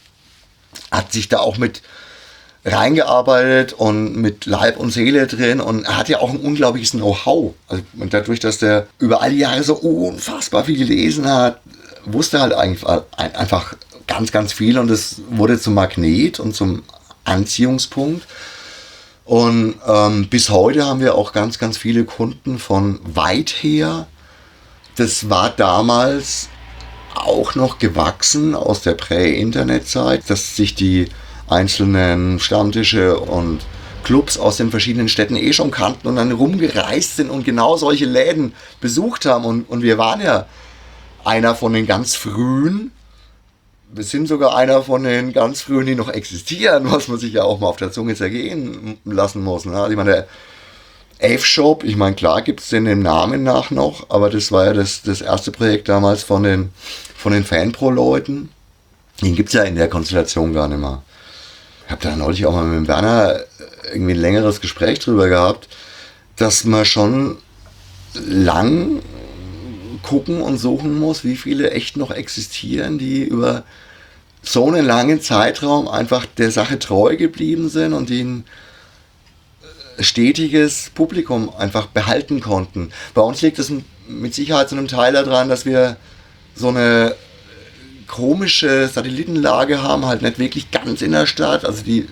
hat sich da auch mit reingearbeitet und mit Leib und Seele drin und er hat ja auch ein unglaubliches Know-how. Also dadurch, dass der über all die Jahre so unfassbar viel gelesen hat, wusste er halt eigentlich einfach ganz, ganz viel und es wurde zum Magnet und zum Anziehungspunkt. Und ähm, bis heute haben wir auch ganz, ganz viele Kunden von weit her. Das war damals auch noch gewachsen aus der Prä-Internet-Zeit, dass sich die einzelnen Stammtische und Clubs aus den verschiedenen Städten eh schon kannten und dann rumgereist sind und genau solche Läden besucht haben. Und, und wir waren ja einer von den ganz frühen. Wir sind sogar einer von den ganz frühen, die noch existieren, was man sich ja auch mal auf der Zunge zergehen lassen muss. Ne? Also ich meine, der F-Shop, ich meine, klar gibt es den dem Namen nach noch, aber das war ja das, das erste Projekt damals von den, von den Fanpro-Leuten. Den gibt es ja in der Konstellation gar nicht mehr. Ich habe da neulich auch mal mit dem Werner irgendwie ein längeres Gespräch drüber gehabt, dass man schon lang gucken und suchen muss, wie viele echt noch existieren, die über so einen langen Zeitraum einfach der Sache treu geblieben sind und die ein stetiges Publikum einfach behalten konnten. Bei uns liegt es mit Sicherheit zu einem Teil daran, dass wir so eine komische Satellitenlage haben, halt nicht wirklich ganz in der Stadt, also die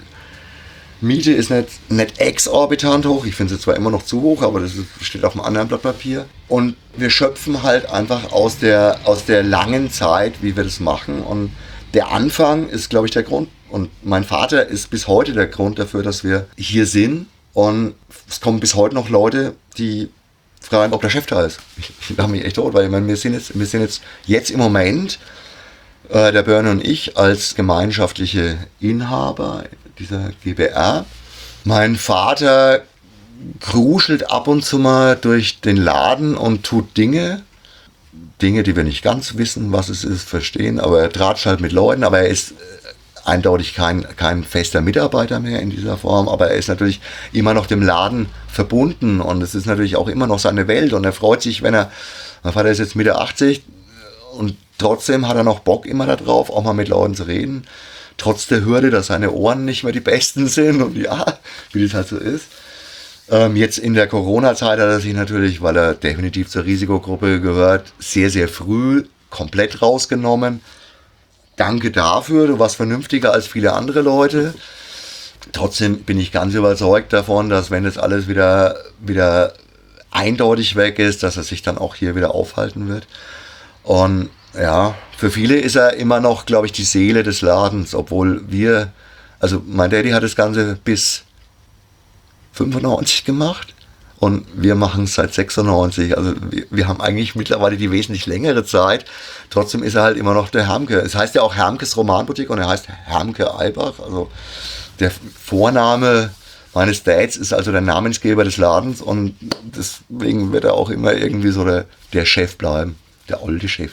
Miete ist nicht, nicht exorbitant hoch. Ich finde sie zwar immer noch zu hoch, aber das steht auf einem anderen Blatt Papier. Und wir schöpfen halt einfach aus der, aus der langen Zeit, wie wir das machen. Und der Anfang ist, glaube ich, der Grund. Und mein Vater ist bis heute der Grund dafür, dass wir hier sind. Und es kommen bis heute noch Leute, die fragen, ob der Chef da ist. Ich, ich lache mich echt tot, weil ich meine, wir sind jetzt, wir sind jetzt, jetzt im Moment, äh, der Bernie und ich, als gemeinschaftliche Inhaber dieser G b R. Mein Vater kruschelt ab und zu mal durch den Laden und tut Dinge, Dinge, die wir nicht ganz wissen, was es ist, verstehen, aber er tratscht halt mit Leuten, aber er ist eindeutig kein, kein fester Mitarbeiter mehr in dieser Form, aber er ist natürlich immer noch dem Laden verbunden und es ist natürlich auch immer noch seine Welt und er freut sich, wenn er, mein Vater ist jetzt Mitte achtzig und trotzdem hat er noch Bock immer darauf, auch mal mit Leuten zu reden. Trotz der Hürde, dass seine Ohren nicht mehr die besten sind und ja, wie das halt so ist. Ähm, jetzt in der Corona-Zeit hat er sich natürlich, weil er definitiv zur Risikogruppe gehört, sehr, sehr früh komplett rausgenommen. Danke dafür, du warst vernünftiger als viele andere Leute. Trotzdem bin ich ganz überzeugt davon, dass wenn das alles wieder, wieder eindeutig weg ist, dass er sich dann auch hier wieder aufhalten wird. Und ja, für viele ist er immer noch, glaube ich, die Seele des Ladens, obwohl wir, also mein Daddy hat das Ganze bis fünfundneunzig gemacht und wir machen es seit sechsundneunzig, also wir, wir haben eigentlich mittlerweile die wesentlich längere Zeit, trotzdem ist er halt immer noch der Hermke. Es heißt ja auch Hermkes Romanboutique und er heißt Hermke Eibach, also der Vorname meines Dads ist also der Namensgeber des Ladens und deswegen wird er auch immer irgendwie so der, der Chef bleiben, der alte Chef.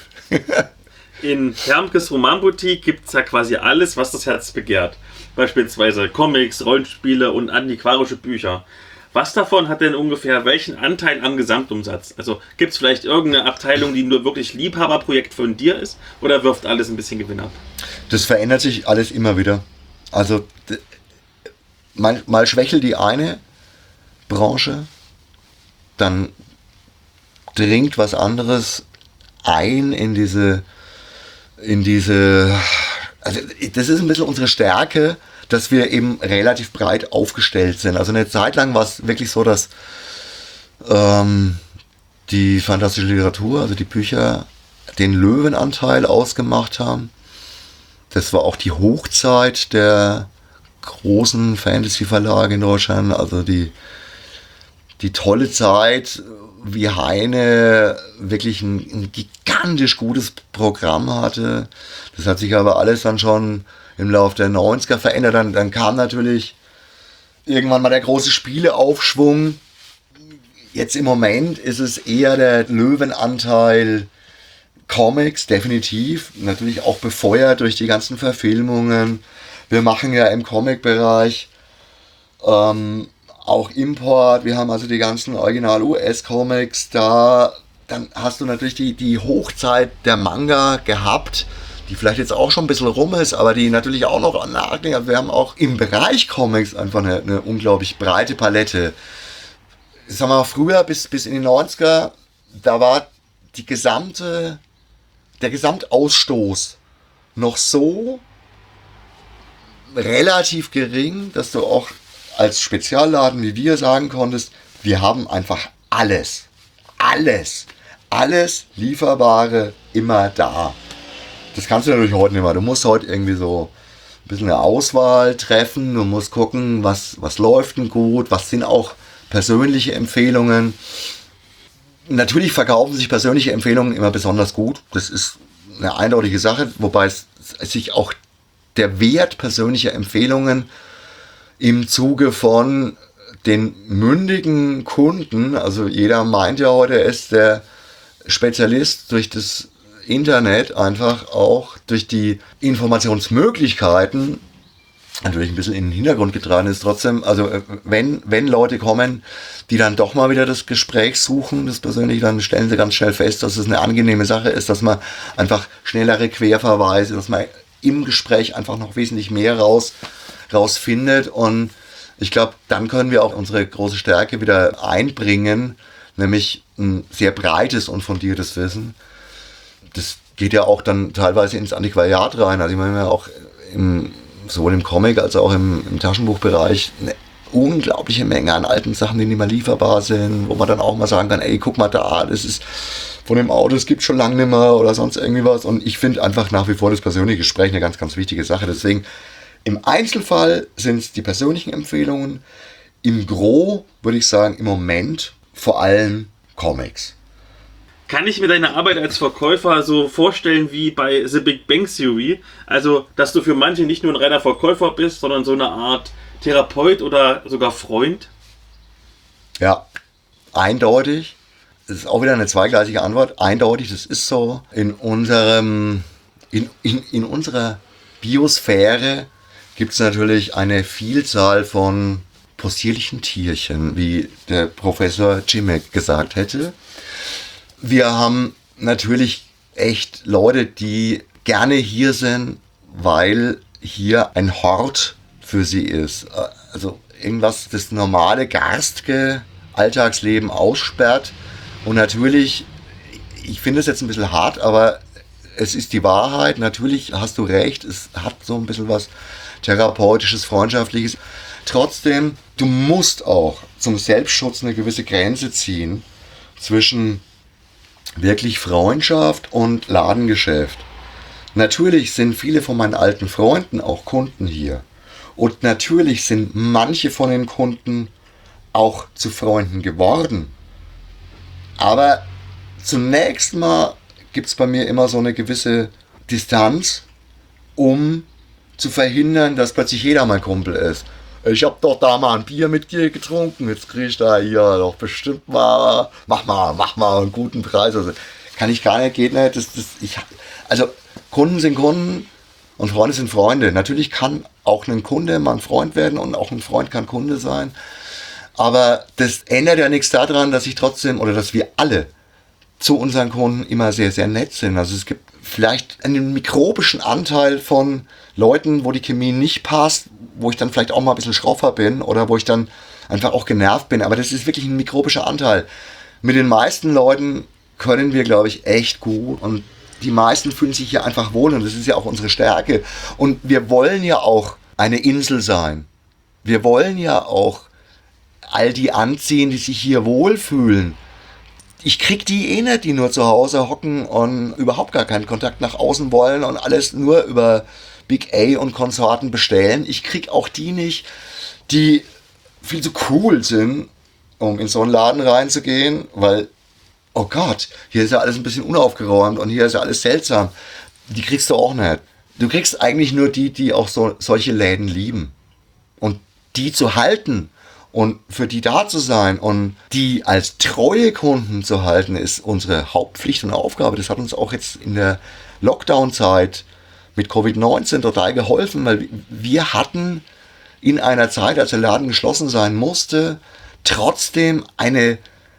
In Hermkes Romanboutique gibt es ja quasi alles, was das Herz begehrt. Beispielsweise Comics, Rollenspiele und antiquarische Bücher. Was davon hat denn ungefähr welchen Anteil am Gesamtumsatz? Also gibt es vielleicht irgendeine Abteilung, die nur wirklich Liebhaberprojekt von dir ist oder wirft alles ein bisschen Gewinn ab? Das verändert sich alles immer wieder. Also mal, mal schwächelt die eine Branche, dann dringt was anderes ein in diese, in diese, also das ist ein bisschen unsere Stärke, dass wir eben relativ breit aufgestellt sind. Also eine Zeit lang war es wirklich so, dass ähm, die fantastische Literatur, also die Bücher, den Löwenanteil ausgemacht haben. Das war auch die Hochzeit der großen Fantasy-Verlage in Deutschland, also die, die tolle Zeit, wie Heine wirklich ein, ein gigantisch gutes Programm hatte. Das hat sich aber alles dann schon im Laufe der neunziger verändert. Dann, dann kam natürlich irgendwann mal der große Spieleaufschwung. Jetzt im Moment ist es eher der Löwenanteil Comics, definitiv. Natürlich auch befeuert durch die ganzen Verfilmungen. Wir machen ja im Comic-Bereich ähm, auch Import, wir haben also die ganzen Original-U S-Comics da, dann hast du natürlich die, die Hochzeit der Manga gehabt, die vielleicht jetzt auch schon ein bisschen rum ist, aber die natürlich auch noch nachdenken. Also wir haben auch im Bereich Comics einfach eine, eine unglaublich breite Palette. Ich sag mal, früher bis, bis in die neunziger, da war die gesamte, der Gesamtausstoß noch so relativ gering, dass du auch als Spezialladen wie wir sagen konntest, wir haben einfach alles, alles, alles Lieferbare immer da. Das kannst du natürlich heute nicht mehr. Du musst heute irgendwie so ein bisschen eine Auswahl treffen. Du musst gucken, was, was läuft denn gut, was sind auch persönliche Empfehlungen. Natürlich verkaufen sich persönliche Empfehlungen immer besonders gut. Das ist eine eindeutige Sache, wobei es sich auch der Wert persönlicher Empfehlungen im Zuge von den mündigen Kunden, also jeder meint ja heute, er ist der Spezialist durch das Internet, einfach auch durch die Informationsmöglichkeiten, natürlich ein bisschen in den Hintergrund getragen ist trotzdem, also wenn, wenn Leute kommen, die dann doch mal wieder das Gespräch suchen, das persönlich, dann stellen sie ganz schnell fest, dass es eine angenehme Sache ist, dass man einfach schnellere Querverweise, dass man im Gespräch einfach noch wesentlich mehr raus, rausfindet, und ich glaube, dann können wir auch unsere große Stärke wieder einbringen, nämlich ein sehr breites und fundiertes Wissen. Das geht ja auch dann teilweise ins Antiquariat rein. Also ich meine ja auch im, sowohl im Comic als auch im, im Taschenbuchbereich eine unglaubliche Menge an alten Sachen, die nicht mehr lieferbar sind, wo man dann auch mal sagen kann, ey, guck mal da, das ist von dem Auto, das gibt es schon lange nicht mehr oder sonst irgendwie was. Und ich finde einfach nach wie vor das persönliche Gespräch eine ganz, ganz wichtige Sache. Deswegen im Einzelfall sind es die persönlichen Empfehlungen. Im Gros würde ich sagen, im Moment vor allem Comics. Kann ich mir deine Arbeit als Verkäufer so vorstellen wie bei The Big Bang Theory? Also, dass du für manche nicht nur ein reiner Verkäufer bist, sondern so eine Art Therapeut oder sogar Freund? Ja, eindeutig. Das ist auch wieder eine zweigleisige Antwort. Eindeutig, das ist so. In unserem, in, in, in unserer Biosphäre gibt es natürlich eine Vielzahl von possierlichen Tierchen, wie der Professor Cimek gesagt hätte. Wir haben natürlich echt Leute, die gerne hier sind, weil hier ein Hort für sie ist. Also irgendwas, das normale, garstige Alltagsleben aussperrt. Und natürlich, ich finde es jetzt ein bisschen hart, aber es ist die Wahrheit. Natürlich hast du recht, es hat so ein bisschen was Therapeutisches, Freundschaftliches. Trotzdem, du musst auch zum Selbstschutz eine gewisse Grenze ziehen zwischen wirklich Freundschaft und Ladengeschäft. Natürlich sind viele von meinen alten Freunden auch Kunden hier. Und natürlich sind manche von den Kunden auch zu Freunden geworden. Aber zunächst mal gibt es bei mir immer so eine gewisse Distanz, um zu verhindern, dass plötzlich jeder mein Kumpel ist. Ich hab doch da mal ein Bier mit dir getrunken, jetzt krieg ich da hier doch bestimmt mal, mach mal, mach mal einen guten Preis. Also, kann ich gar nicht, geht nicht. Das, das, ich, also Kunden sind Kunden und Freunde sind Freunde. Natürlich kann auch ein Kunde mal ein Freund werden und auch ein Freund kann Kunde sein. Aber das ändert ja nichts daran, dass ich trotzdem, oder dass wir alle zu unseren Kunden immer sehr, sehr nett sind. Also es gibt vielleicht einen mikrobischen Anteil von Leuten, wo die Chemie nicht passt, wo ich dann vielleicht auch mal ein bisschen schroffer bin oder wo ich dann einfach auch genervt bin. Aber das ist wirklich ein mikrobischer Anteil. Mit den meisten Leuten können wir, glaube ich, echt gut, und die meisten fühlen sich hier einfach wohl, und das ist ja auch unsere Stärke. Und wir wollen ja auch eine Insel sein. Wir wollen ja auch all die anziehen, die sich hier wohlfühlen. Ich krieg die eh nicht, die nur zu Hause hocken und überhaupt gar keinen Kontakt nach außen wollen und alles nur über Big A und Konsorten bestellen. Ich krieg auch die nicht, die viel zu cool sind, um in so einen Laden reinzugehen, weil, oh Gott, hier ist ja alles ein bisschen unaufgeräumt und hier ist ja alles seltsam. Die kriegst du auch nicht. Du kriegst eigentlich nur die, die auch so, solche Läden lieben. Und die zu halten und für die da zu sein und die als treue Kunden zu halten, ist unsere Hauptpflicht und Aufgabe. Das hat uns auch jetzt in der Lockdown-Zeit mit Covid neunzehn total geholfen, weil wir hatten in einer Zeit, als der Laden geschlossen sein musste, trotzdem eine,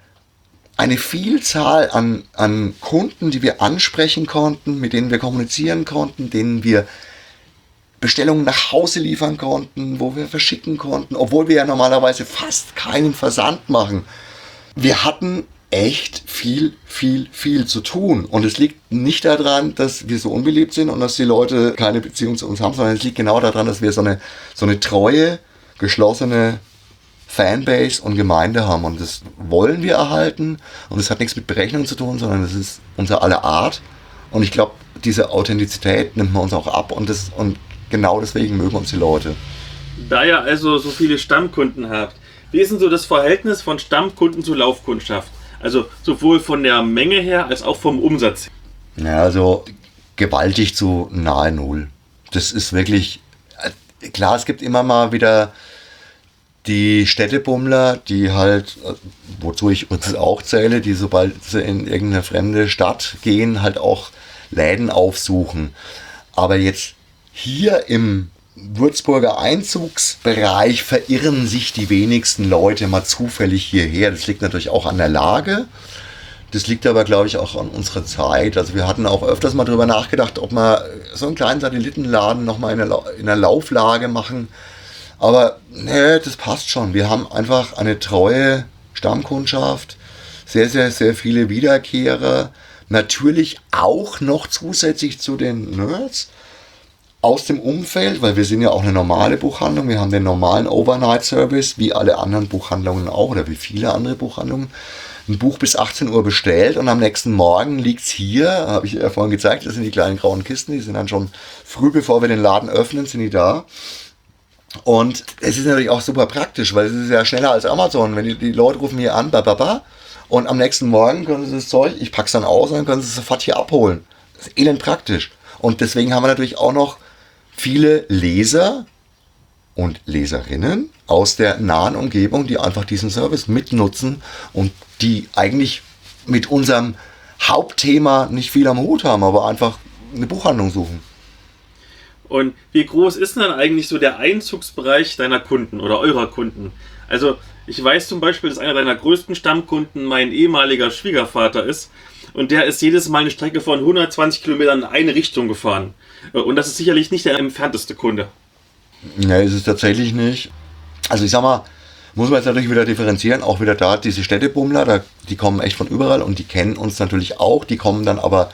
eine Vielzahl an, an Kunden, die wir ansprechen konnten, mit denen wir kommunizieren konnten, denen wir Bestellungen nach Hause liefern konnten, wo wir verschicken konnten, obwohl wir ja normalerweise fast keinen Versand machen. Wir hatten echt viel, viel, viel zu tun. Und es liegt nicht daran, dass wir so unbeliebt sind und dass die Leute keine Beziehung zu uns haben, sondern es liegt genau daran, dass wir so eine, so eine treue, geschlossene Fanbase und Gemeinde haben. Und das wollen wir erhalten. Und es hat nichts mit Berechnung zu tun, sondern es ist unser aller Art. Und ich glaube, diese Authentizität nimmt man uns auch ab. Und, das, und genau deswegen mögen uns die Leute. Da ihr also so viele Stammkunden habt, wie ist denn so das Verhältnis von Stammkunden zu Laufkundschaft? Also sowohl von der Menge her als auch vom Umsatz. Ja, also gewaltig zu nahe Null. Das ist wirklich, klar, es gibt immer mal wieder die Städtebummler, die halt, wozu ich uns auch zähle, die sobald sie in irgendeine fremde Stadt gehen, halt auch Läden aufsuchen. Aber jetzt hier im Würzburger Einzugsbereich verirren sich die wenigsten Leute mal zufällig hierher. Das liegt natürlich auch an der Lage. Das liegt aber, glaube ich, auch an unserer Zeit. Also wir hatten auch öfters mal darüber nachgedacht, ob wir so einen kleinen Satellitenladen nochmal in der, in der Lauflage machen. Aber nee, das passt schon. Wir haben einfach eine treue Stammkundschaft, sehr, sehr, sehr viele Wiederkehrer. Natürlich auch noch zusätzlich zu den Nerds aus dem Umfeld, weil wir sind ja auch eine normale Buchhandlung. Wir haben den normalen Overnight-Service, wie alle anderen Buchhandlungen auch, oder wie viele andere Buchhandlungen. Ein Buch bis achtzehn Uhr bestellt und am nächsten Morgen liegt es hier, habe ich ja vorhin gezeigt, das sind die kleinen grauen Kisten, die sind dann schon früh, bevor wir den Laden öffnen, sind die da. Und es ist natürlich auch super praktisch, weil es ist ja schneller als Amazon. Wenn die, die Leute rufen hier an, bababa, und am nächsten Morgen können sie das Zeug, ich pack's dann aus und dann können sie es sofort hier abholen. Das ist elend praktisch. Und deswegen haben wir natürlich auch noch viele Leser und Leserinnen aus der nahen Umgebung, die einfach diesen Service mitnutzen und die eigentlich mit unserem Hauptthema nicht viel am Hut haben, aber einfach eine Buchhandlung suchen. Und wie groß ist denn dann eigentlich so der Einzugsbereich deiner Kunden oder eurer Kunden? Also ich weiß zum Beispiel, dass einer deiner größten Stammkunden mein ehemaliger Schwiegervater ist und der ist jedes Mal eine Strecke von hundertzwanzig Kilometern in eine Richtung gefahren. Und das ist sicherlich nicht der entfernteste Kunde. Ja, ist es tatsächlich nicht. Also ich sag mal, muss man jetzt natürlich wieder differenzieren, auch wieder da diese Städtebummler, da, die kommen echt von überall und die kennen uns natürlich auch, die kommen dann aber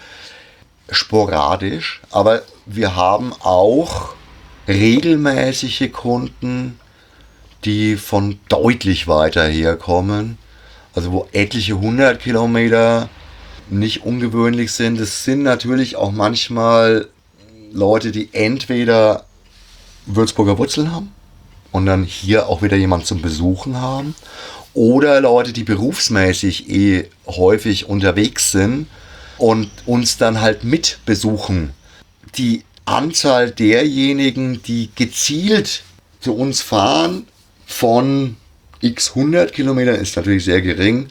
sporadisch, aber wir haben auch regelmäßige Kunden, die von deutlich weiter herkommen, also wo etliche hundert Kilometer nicht ungewöhnlich sind. Es sind natürlich auch manchmal Leute, die entweder Würzburger Wurzeln haben und dann hier auch wieder jemand zum Besuchen haben oder Leute, die berufsmäßig eh häufig unterwegs sind und uns dann halt mit besuchen. Die Anzahl derjenigen, die gezielt zu uns fahren, von x hundert Kilometern ist natürlich sehr gering,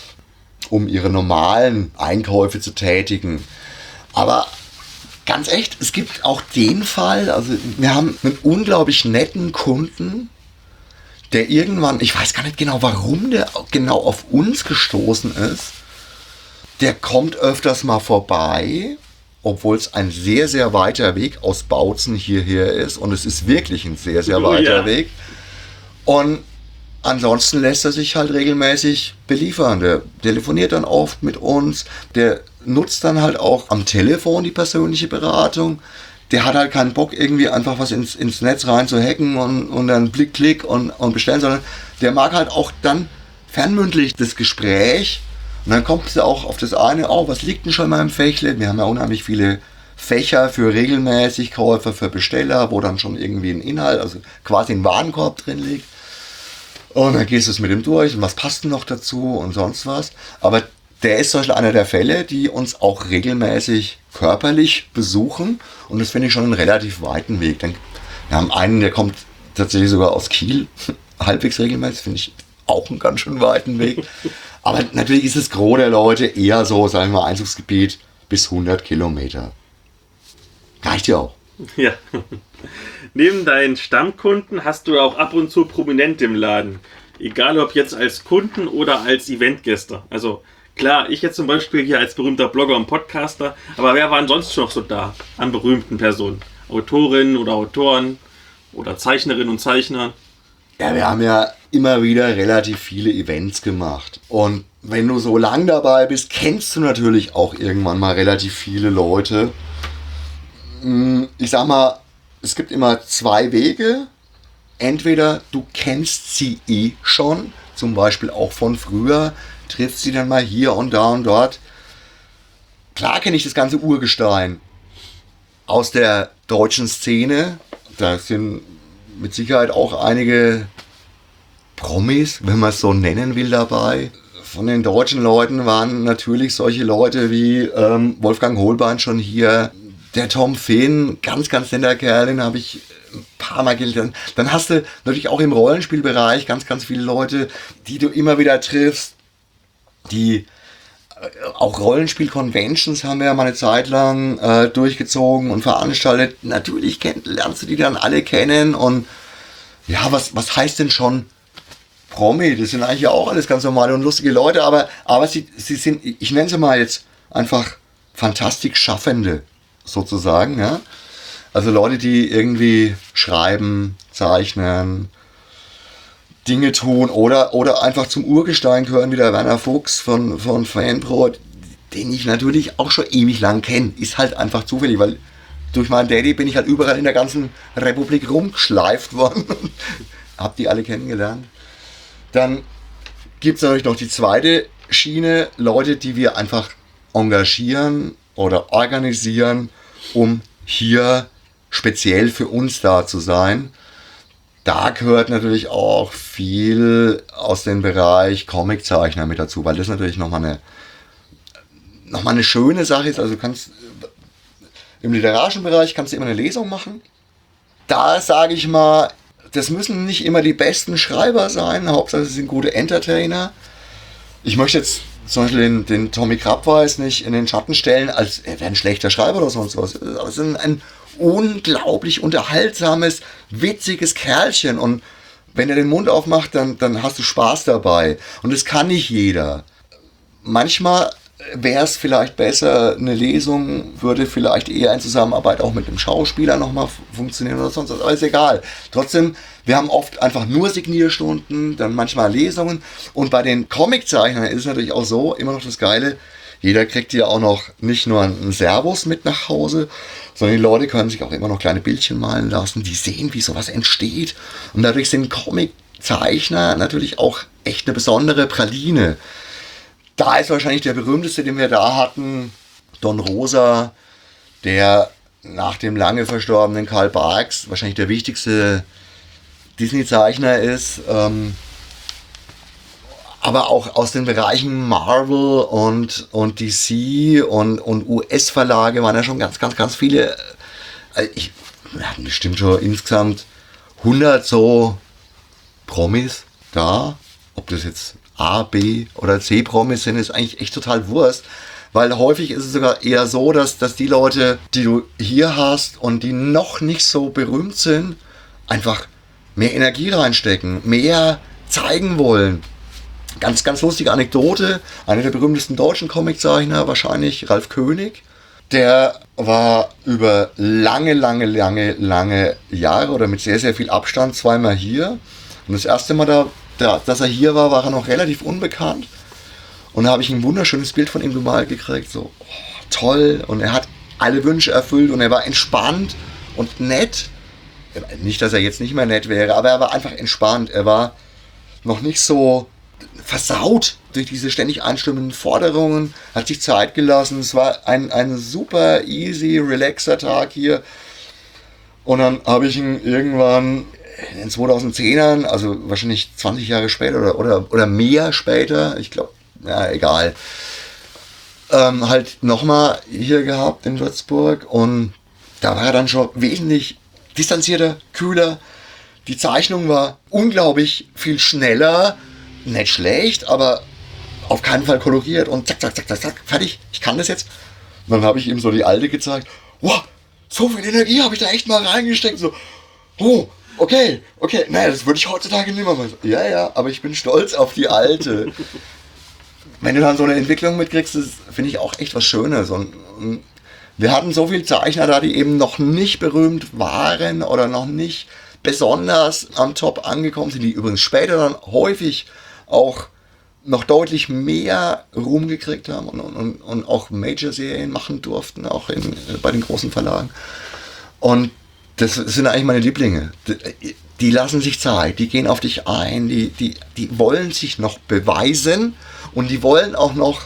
um ihre normalen Einkäufe zu tätigen. Aber ganz echt, es gibt auch den Fall, also wir haben einen unglaublich netten Kunden, der irgendwann, ich weiß gar nicht genau, warum der genau auf uns gestoßen ist, der kommt öfters mal vorbei, obwohl es ein sehr, sehr weiter Weg aus Bautzen hierher ist. Und es ist wirklich ein sehr, sehr weiter oh, ja. Weg. Und ansonsten lässt er sich halt regelmäßig beliefern. Der telefoniert dann oft mit uns. Der nutzt dann halt auch am Telefon die persönliche Beratung. Der hat halt keinen Bock, irgendwie einfach was ins, ins Netz rein zu hacken und, und dann Blick, Klick und, und bestellen, sondern der mag halt auch dann fernmündlich das Gespräch. Und dann kommt es auch auf das eine, oh, was liegt denn schon mal im Fächle? Wir haben ja unheimlich viele Fächer für regelmäßig Käufer, für Besteller, wo dann schon irgendwie ein Inhalt, also quasi ein Warenkorb drin liegt. Und dann gehst du es mit ihm durch und was passt denn noch dazu und sonst was. Aber der ist zum Beispiel einer der Fälle, die uns auch regelmäßig körperlich besuchen. Und das finde ich schon einen relativ weiten Weg. Wir haben einen, der kommt tatsächlich sogar aus Kiel, halbwegs regelmäßig, finde ich auch einen ganz schön weiten Weg. Aber natürlich ist das Gros der Leute eher so, sagen wir mal, Einzugsgebiet bis hundert Kilometer. Reicht ja auch. Ja. Neben deinen Stammkunden hast du auch ab und zu Prominente im Laden. Egal ob jetzt als Kunden oder als Eventgäste. Also klar, ich jetzt zum Beispiel hier als berühmter Blogger und Podcaster, aber wer waren sonst noch so da an berühmten Personen? Autorinnen oder Autoren oder Zeichnerinnen und Zeichner? Ja, wir haben ja immer wieder relativ viele Events gemacht. Und wenn du so lang dabei bist, kennst du natürlich auch irgendwann mal relativ viele Leute. Ich sag mal, es gibt immer zwei Wege. Entweder du kennst sie eh schon, zum Beispiel auch von früher, triffst sie dann mal hier und da und dort. Klar kenne ich das ganze Urgestein aus der deutschen Szene. Da sind mit Sicherheit auch einige Promis, wenn man es so nennen will, dabei. Von den deutschen Leuten waren natürlich solche Leute wie ähm, Wolfgang Hohlbein schon hier. Der Tom Finn, ganz, ganz netter Kerl, den habe ich ein paar Mal gelernt. Dann hast du natürlich auch im Rollenspielbereich ganz, ganz viele Leute, die du immer wieder triffst. Die auch Rollenspiel-Conventions haben wir ja mal eine Zeit lang äh, durchgezogen und veranstaltet. Natürlich kenn, lernst du die dann alle kennen. Und ja, was, was heißt denn schon Promi? Das sind eigentlich auch alles ganz normale und lustige Leute, aber, aber sie, sie sind, ich nenne sie mal jetzt einfach Fantastik-Schaffende. Sozusagen, ja. Also Leute, die irgendwie schreiben, zeichnen, Dinge tun oder, oder einfach zum Urgestein gehören, wie der Werner Fuchs von, von Fanpro, den ich natürlich auch schon ewig lang kenne. Ist halt einfach zufällig, weil durch meinen Daddy bin ich halt überall in der ganzen Republik rumgeschleift worden. Hab die alle kennengelernt. Dann gibt es natürlich noch die zweite Schiene, Leute, die wir einfach engagieren oder organisieren, um hier speziell für uns da zu sein. Da gehört natürlich auch viel aus dem Bereich Comiczeichner mit dazu, weil das natürlich nochmal eine, noch mal eine schöne Sache ist. Also du kannst im literarischen Bereich kannst du immer eine Lesung machen. Da sage ich mal, das müssen nicht immer die besten Schreiber sein, Hauptsache sie sind gute Entertainer. Ich möchte jetzt zum Beispiel den, den Tommy Krabweis nicht in den Schatten stellen, als er wäre ein schlechter Schreiber oder sonst was. Aber es ist ein unglaublich unterhaltsames, witziges Kerlchen. Und wenn er den Mund aufmacht, dann, dann hast du Spaß dabei. Und das kann nicht jeder. Manchmal wäre es vielleicht besser, eine Lesung würde vielleicht eher in Zusammenarbeit auch mit einem Schauspieler nochmal funktionieren oder sonst was. Aber ist egal. Trotzdem, wir haben oft einfach nur Signierstunden, dann manchmal Lesungen. Und bei den Comiczeichnern ist es natürlich auch so, immer noch das Geile, jeder kriegt ja auch noch nicht nur einen Servus mit nach Hause, sondern die Leute können sich auch immer noch kleine Bildchen malen lassen, die sehen, wie sowas entsteht. Und dadurch sind Comiczeichner natürlich auch echt eine besondere Praline. Da ist wahrscheinlich der berühmteste, den wir da hatten, Don Rosa, der nach dem lange verstorbenen Karl Barks wahrscheinlich der wichtigste Disney-Zeichner ist. Ähm, aber auch aus den Bereichen Marvel und, und D C und, und U S-Verlage waren ja schon ganz, ganz, ganz viele. Also ich, wir hatten bestimmt schon insgesamt hundert so Promis da. Ob das jetzt A, B oder C Promis sind, ist eigentlich echt total Wurst. Weil häufig ist es sogar eher so, dass, dass die Leute, die du hier hast und die noch nicht so berühmt sind, einfach mehr Energie reinstecken, mehr zeigen wollen. Ganz, ganz lustige Anekdote. Einer der berühmtesten deutschen Comiczeichner, wahrscheinlich Ralf König. Der war über lange, lange, lange, lange Jahre oder mit sehr, sehr viel Abstand zweimal hier. Und das erste Mal, da, da, dass er hier war, war er noch relativ unbekannt. Und da habe ich ein wunderschönes Bild von ihm gemalt gekriegt. So, oh, toll. Und er hat alle Wünsche erfüllt und er war entspannt und nett. Nicht, dass er jetzt nicht mehr nett wäre, aber er war einfach entspannt. Er war noch nicht so versaut durch diese ständig einstimmenden Forderungen, hat sich Zeit gelassen. Es war ein, ein super easy, relaxer Tag hier. Und dann habe ich ihn irgendwann in den zweitausendzehnern, also wahrscheinlich zwanzig Jahre später oder, oder, oder mehr später, ich glaube, ja, egal, ähm, halt nochmal hier gehabt in Würzburg. Und da war er dann schon wesentlich distanzierter, kühler. Die Zeichnung war unglaublich viel schneller. Nicht schlecht, aber auf keinen Fall koloriert und zack, zack, zack, zack, zack, fertig, ich kann das jetzt. Und dann habe ich ihm so die alte gezeigt. Wow, so viel Energie habe ich da echt mal reingesteckt. So, oh, okay, okay, naja, das würde ich heutzutage nicht mehr machen. Ja, ja, aber ich bin stolz auf die alte. Wenn du dann so eine Entwicklung mitkriegst, das finde ich auch echt was Schönes. Und, und wir hatten so viele Zeichner da, die eben noch nicht berühmt waren oder noch nicht besonders am Top angekommen sind, die übrigens später dann häufig auch noch deutlich mehr Ruhm gekriegt haben und, und, und auch Major-Serien machen durften, auch in, bei den großen Verlagen. Und das sind eigentlich meine Lieblinge. Die, die lassen sich Zeit, die gehen auf dich ein, die, die, die wollen sich noch beweisen und die wollen auch noch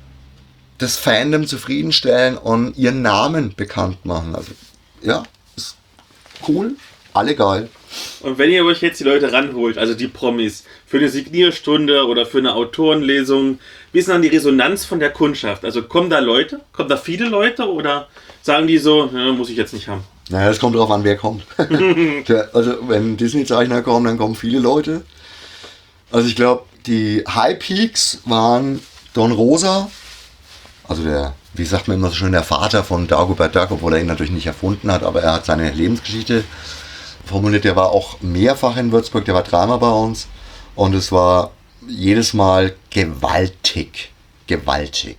das Fandom zufriedenstellen und ihren Namen bekannt machen. Also ja, ist cool, alle geil. Und wenn ihr euch jetzt die Leute ranholt, also die Promis, für eine Signierstunde oder für eine Autorenlesung, wie ist dann die Resonanz von der Kundschaft? Also kommen da Leute? Kommen da viele Leute oder sagen die so, ja, muss ich jetzt nicht haben? Naja, es kommt drauf an, wer kommt. Also wenn Disney-Zeichner kommen, dann kommen viele Leute. Also ich glaube, die High Peaks waren Don Rosa, also der, wie sagt man immer so schön, der Vater von Dagobert Duck, obwohl er ihn natürlich nicht erfunden hat, aber er hat seine Lebensgeschichte formuliert. Der war auch mehrfach in Würzburg, der war dreimal bei uns und es war jedes Mal gewaltig, gewaltig.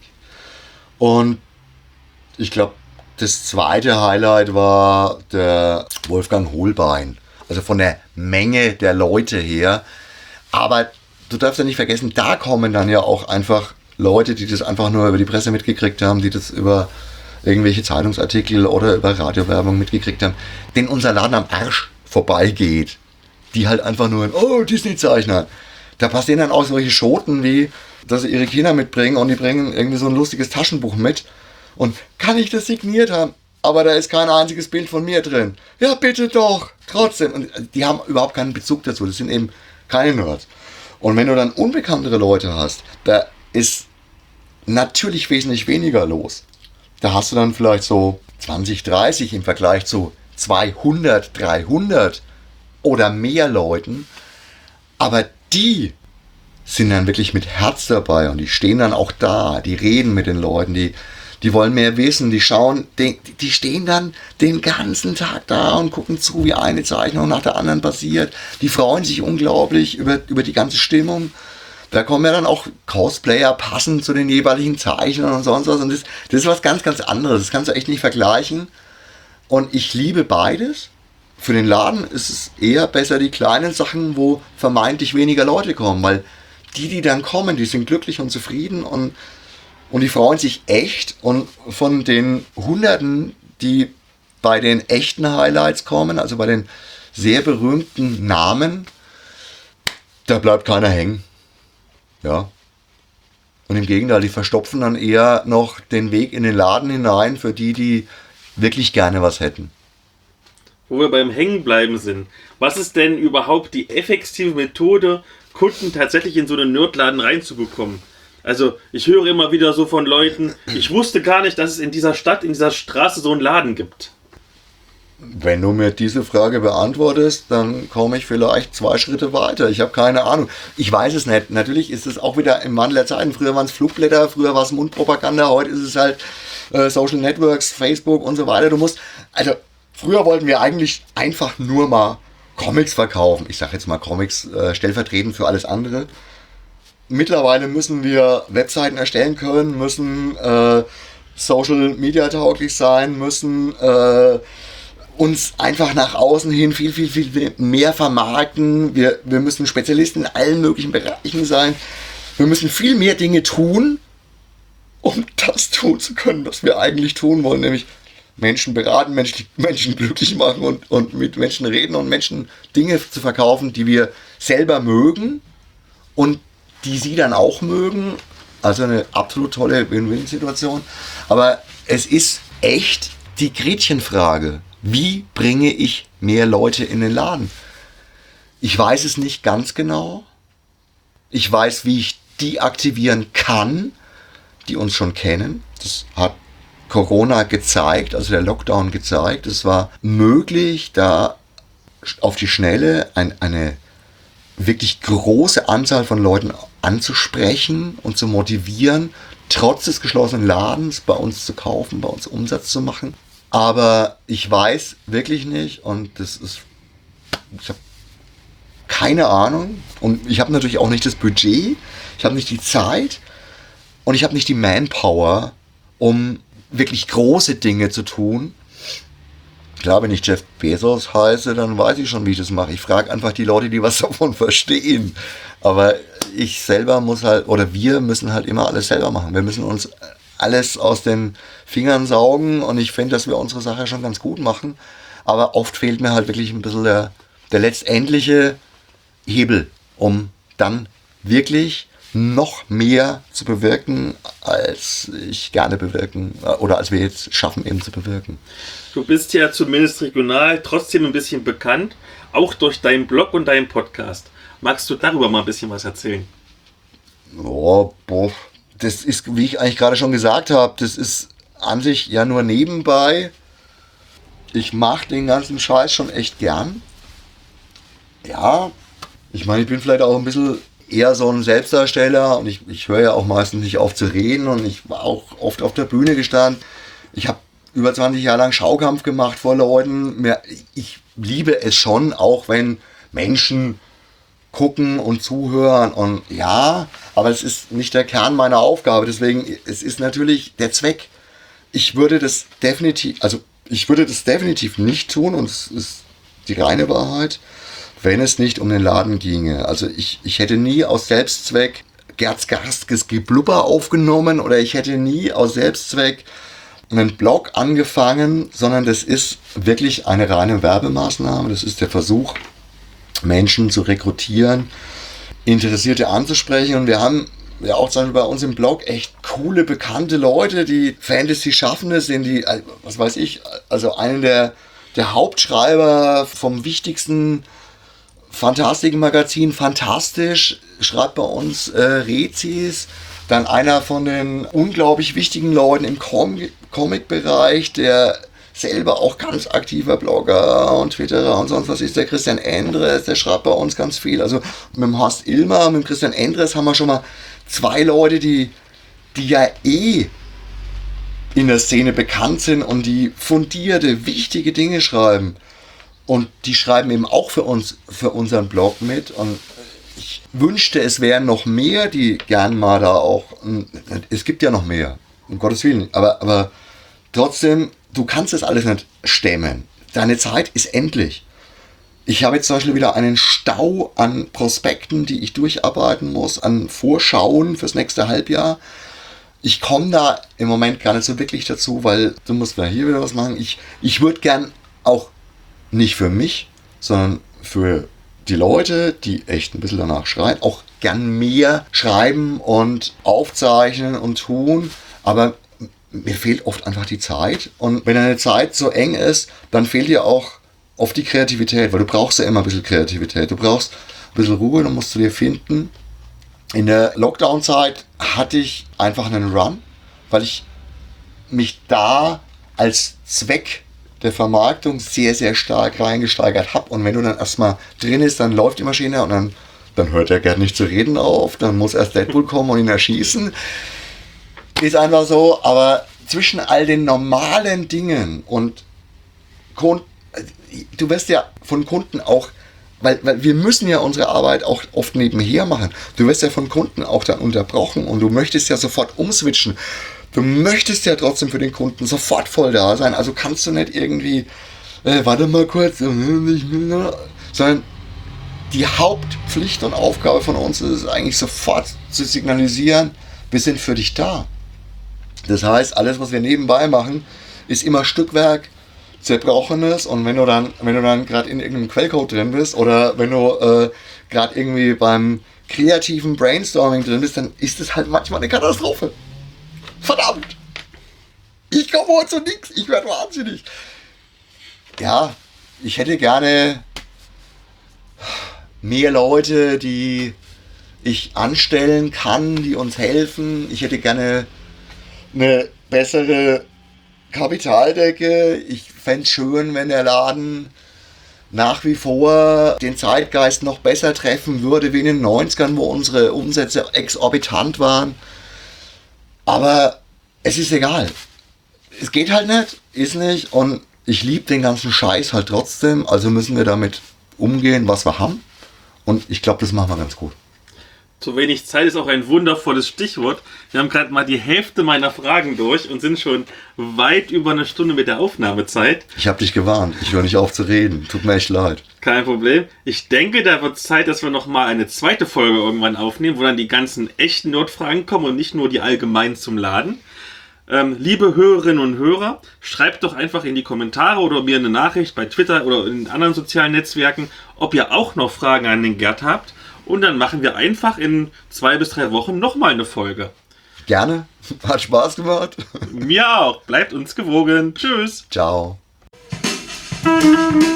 Und ich glaube, das zweite Highlight war der Wolfgang Hohlbein, also von der Menge der Leute her. Aber du darfst ja nicht vergessen, da kommen dann ja auch einfach Leute, die das einfach nur über die Presse mitgekriegt haben, die das über irgendwelche Zeitungsartikel oder über Radiowerbung mitgekriegt haben, denen unser Laden am Arsch vorbeigeht. Die halt einfach nur, oh, Disney-Zeichner. Da passieren dann auch solche Schoten wie, dass sie ihre Kinder mitbringen und die bringen irgendwie so ein lustiges Taschenbuch mit. Und kann ich das signiert haben? Aber da ist kein einziges Bild von mir drin. Ja, bitte doch. Trotzdem. Und die haben überhaupt keinen Bezug dazu. Das sind eben keine Nerds. Und wenn du dann unbekanntere Leute hast, da ist natürlich wesentlich weniger los. Da hast du dann vielleicht so zwanzig, dreißig im Vergleich zu zweihundert, dreihundert oder mehr Leuten. Aber die sind dann wirklich mit Herz dabei und die stehen dann auch da, die reden mit den Leuten, die, die wollen mehr wissen, die schauen, die, die stehen dann den ganzen Tag da und gucken zu, wie eine Zeichnung nach der anderen passiert. Die freuen sich unglaublich über, über die ganze Stimmung. Da kommen ja dann auch Cosplayer passend zu den jeweiligen Zeichnern und sonst was. Und das, das ist was ganz, ganz anderes. Das kannst du echt nicht vergleichen. Und ich liebe beides. Für den Laden ist es eher besser die kleinen Sachen, wo vermeintlich weniger Leute kommen. Weil die, die dann kommen, die sind glücklich und zufrieden und, und die freuen sich echt. Und von den Hunderten, die bei den echten Highlights kommen, also bei den sehr berühmten Namen, da bleibt keiner hängen. Ja. Und im Gegenteil, die verstopfen dann eher noch den Weg in den Laden hinein für die, die wirklich gerne was hätten. Wo wir beim Hängenbleiben sind. Was ist denn überhaupt die effektive Methode, Kunden tatsächlich in so einen Nerdladen reinzubekommen? Also ich höre immer wieder so von Leuten, ich wusste gar nicht, dass es in dieser Stadt, in dieser Straße so einen Laden gibt. Wenn du mir diese Frage beantwortest, dann komme ich vielleicht zwei Schritte weiter. Ich habe keine Ahnung. Ich weiß es nicht. Natürlich ist es auch wieder im Wandel der Zeiten. Früher waren es Flugblätter, früher war es Mundpropaganda, heute ist es halt äh, Social Networks, Facebook und so weiter. Du musst, also früher wollten wir eigentlich einfach nur mal Comics verkaufen. Ich sage jetzt mal Comics äh, stellvertretend für alles andere. Mittlerweile müssen wir Webseiten erstellen können, müssen äh, Social Media tauglich sein, müssen äh, uns einfach nach außen hin viel, viel, viel mehr vermarkten. Wir, wir müssen Spezialisten in allen möglichen Bereichen sein. Wir müssen viel mehr Dinge tun, um das tun zu können, was wir eigentlich tun wollen, nämlich Menschen beraten, Menschen, Menschen glücklich machen und, und mit Menschen reden und Menschen Dinge zu verkaufen, die wir selber mögen und die sie dann auch mögen. Also eine absolut tolle Win-Win-Situation. Aber es ist echt die Gretchenfrage. Wie bringe ich mehr Leute in den Laden? Ich weiß es nicht ganz genau. Ich weiß, wie ich die aktivieren kann, die uns schon kennen. Das hat Corona gezeigt, also der Lockdown gezeigt. Es war möglich, da auf die Schnelle ein, eine wirklich große Anzahl von Leuten anzusprechen und zu motivieren, trotz des geschlossenen Ladens bei uns zu kaufen, bei uns Umsatz zu machen. Aber ich weiß wirklich nicht und das ist, ich habe keine Ahnung und ich habe natürlich auch nicht das Budget, ich habe nicht die Zeit und ich habe nicht die Manpower, um wirklich große Dinge zu tun. Klar, wenn ich Jeff Bezos heiße, dann weiß ich schon, wie ich das mache. Ich frage einfach die Leute, die was davon verstehen. Aber ich selber muss halt, oder wir müssen halt immer alles selber machen. Wir müssen uns alles aus den Fingern saugen und ich finde, dass wir unsere Sache schon ganz gut machen. Aber oft fehlt mir halt wirklich ein bisschen der, der letztendliche Hebel, um dann wirklich noch mehr zu bewirken, als ich gerne bewirken oder als wir jetzt schaffen eben zu bewirken. Du bist ja zumindest regional trotzdem ein bisschen bekannt, auch durch deinen Blog und deinen Podcast. Magst du darüber mal ein bisschen was erzählen? Oh, boah. Das ist, wie ich eigentlich gerade schon gesagt habe, das ist an sich ja nur nebenbei. Ich mache den ganzen Scheiß schon echt gern. Ja, ich meine, ich bin vielleicht auch ein bisschen eher so ein Selbstdarsteller und ich, ich höre ja auch meistens nicht auf zu reden und ich war auch oft auf der Bühne gestanden. Ich habe über zwanzig Jahre lang Schaukampf gemacht vor Leuten. Ich liebe es schon, auch wenn Menschen gucken und zuhören und ja, aber es ist nicht der Kern meiner Aufgabe, deswegen, es ist natürlich der Zweck. Ich würde das definitiv, also ich würde das definitiv nicht tun und es ist die reine Wahrheit, wenn es nicht um den Laden ginge. Also ich, ich hätte nie aus Selbstzweck Gerds garstiges Geblubber aufgenommen oder ich hätte nie aus Selbstzweck einen Blog angefangen, sondern das ist wirklich eine reine Werbemaßnahme, das ist der Versuch, Menschen zu rekrutieren, Interessierte anzusprechen und wir haben ja auch zum Beispiel bei uns im Blog echt coole, bekannte Leute, die Fantasy-Schaffende sind, die, was weiß ich, also einen der, der Hauptschreiber vom wichtigsten Fantastik-Magazin, Fantastisch, schreibt bei uns äh, Rezis, dann einer von den unglaublich wichtigen Leuten im Com- Comic-Bereich, der selber auch ganz aktiver Blogger und Twitterer und sonst was ist, der Christian Endres, der schreibt bei uns ganz viel. Also mit dem Horst Ilmer, mit dem Christian Endres haben wir schon mal zwei Leute, die, die ja eh in der Szene bekannt sind und die fundierte, wichtige Dinge schreiben. Und die schreiben eben auch für uns, für unseren Blog mit. Und ich wünschte, es wären noch mehr, die gern mal da auch, es gibt ja noch mehr, um Gottes Willen, aber, aber trotzdem, du kannst das alles nicht stemmen. Deine Zeit ist endlich. Ich habe jetzt zum Beispiel wieder einen Stau an Prospekten, die ich durcharbeiten muss, an Vorschauen fürs nächste Halbjahr. Ich komme da im Moment gar nicht so wirklich dazu, weil du musst mal hier wieder was machen. Ich, ich würde gern auch nicht für mich, sondern für die Leute, die echt ein bisschen danach schreien, auch gern mehr schreiben und aufzeichnen und tun. Aber mir fehlt oft einfach die Zeit und wenn eine Zeit so eng ist, dann fehlt dir auch oft die Kreativität, weil du brauchst ja immer ein bisschen Kreativität, du brauchst ein bisschen Ruhe, dann musst du dir finden. In der Lockdown-Zeit hatte ich einfach einen Run, weil ich mich da als Zweck der Vermarktung sehr, sehr stark reingesteigert habe und wenn du dann erstmal drin ist, dann läuft die Maschine und dann, dann hört der Gerd nicht zu reden auf, dann muss erst Deadpool kommen und ihn erschießen. Ist einfach so, aber zwischen all den normalen Dingen und Kunden, du wirst ja von Kunden auch, weil, weil wir müssen ja unsere Arbeit auch oft nebenher machen, du wirst ja von Kunden auch dann unterbrochen und du möchtest ja sofort umswitchen. Du möchtest ja trotzdem für den Kunden sofort voll da sein, also kannst du nicht irgendwie, äh, warte mal kurz, sondern die Hauptpflicht und Aufgabe von uns ist es eigentlich sofort zu signalisieren, wir sind für dich da. Das heißt, alles, was wir nebenbei machen, ist immer Stückwerk, Zerbrochenes und wenn du dann, wenn du dann gerade in irgendeinem Quellcode drin bist oder wenn du äh, gerade irgendwie beim kreativen Brainstorming drin bist, dann ist es halt manchmal eine Katastrophe. Verdammt! Ich komme heute zu nichts, ich werde wahnsinnig. Ja, ich hätte gerne mehr Leute, die ich anstellen kann, die uns helfen. Ich hätte gerne eine bessere Kapitaldecke. Ich fände es schön, wenn der Laden nach wie vor den Zeitgeist noch besser treffen würde, wie in den neunzigern, wo unsere Umsätze exorbitant waren. Aber es ist egal. Es geht halt nicht, ist nicht. Und ich liebe den ganzen Scheiß halt trotzdem. Also müssen wir damit umgehen, was wir haben. Und ich glaube, das machen wir ganz gut. Zu wenig Zeit ist auch ein wundervolles Stichwort. Wir haben gerade mal die Hälfte meiner Fragen durch und sind schon weit über eine Stunde mit der Aufnahmezeit. Ich habe dich gewarnt. Ich höre nicht auf zu reden. Tut mir echt leid. Kein Problem. Ich denke, da wird Zeit, dass wir nochmal eine zweite Folge irgendwann aufnehmen, wo dann die ganzen echten Nerdfragen kommen und nicht nur die allgemeinen zum Laden. Ähm, liebe Hörerinnen und Hörer, schreibt doch einfach in die Kommentare oder mir eine Nachricht bei Twitter oder in anderen sozialen Netzwerken, ob ihr auch noch Fragen an den Gerd habt. Und dann machen wir einfach in zwei bis drei Wochen nochmal eine Folge. Gerne. Hat Spaß gemacht. Mir auch. Bleibt uns gewogen. Tschüss. Ciao.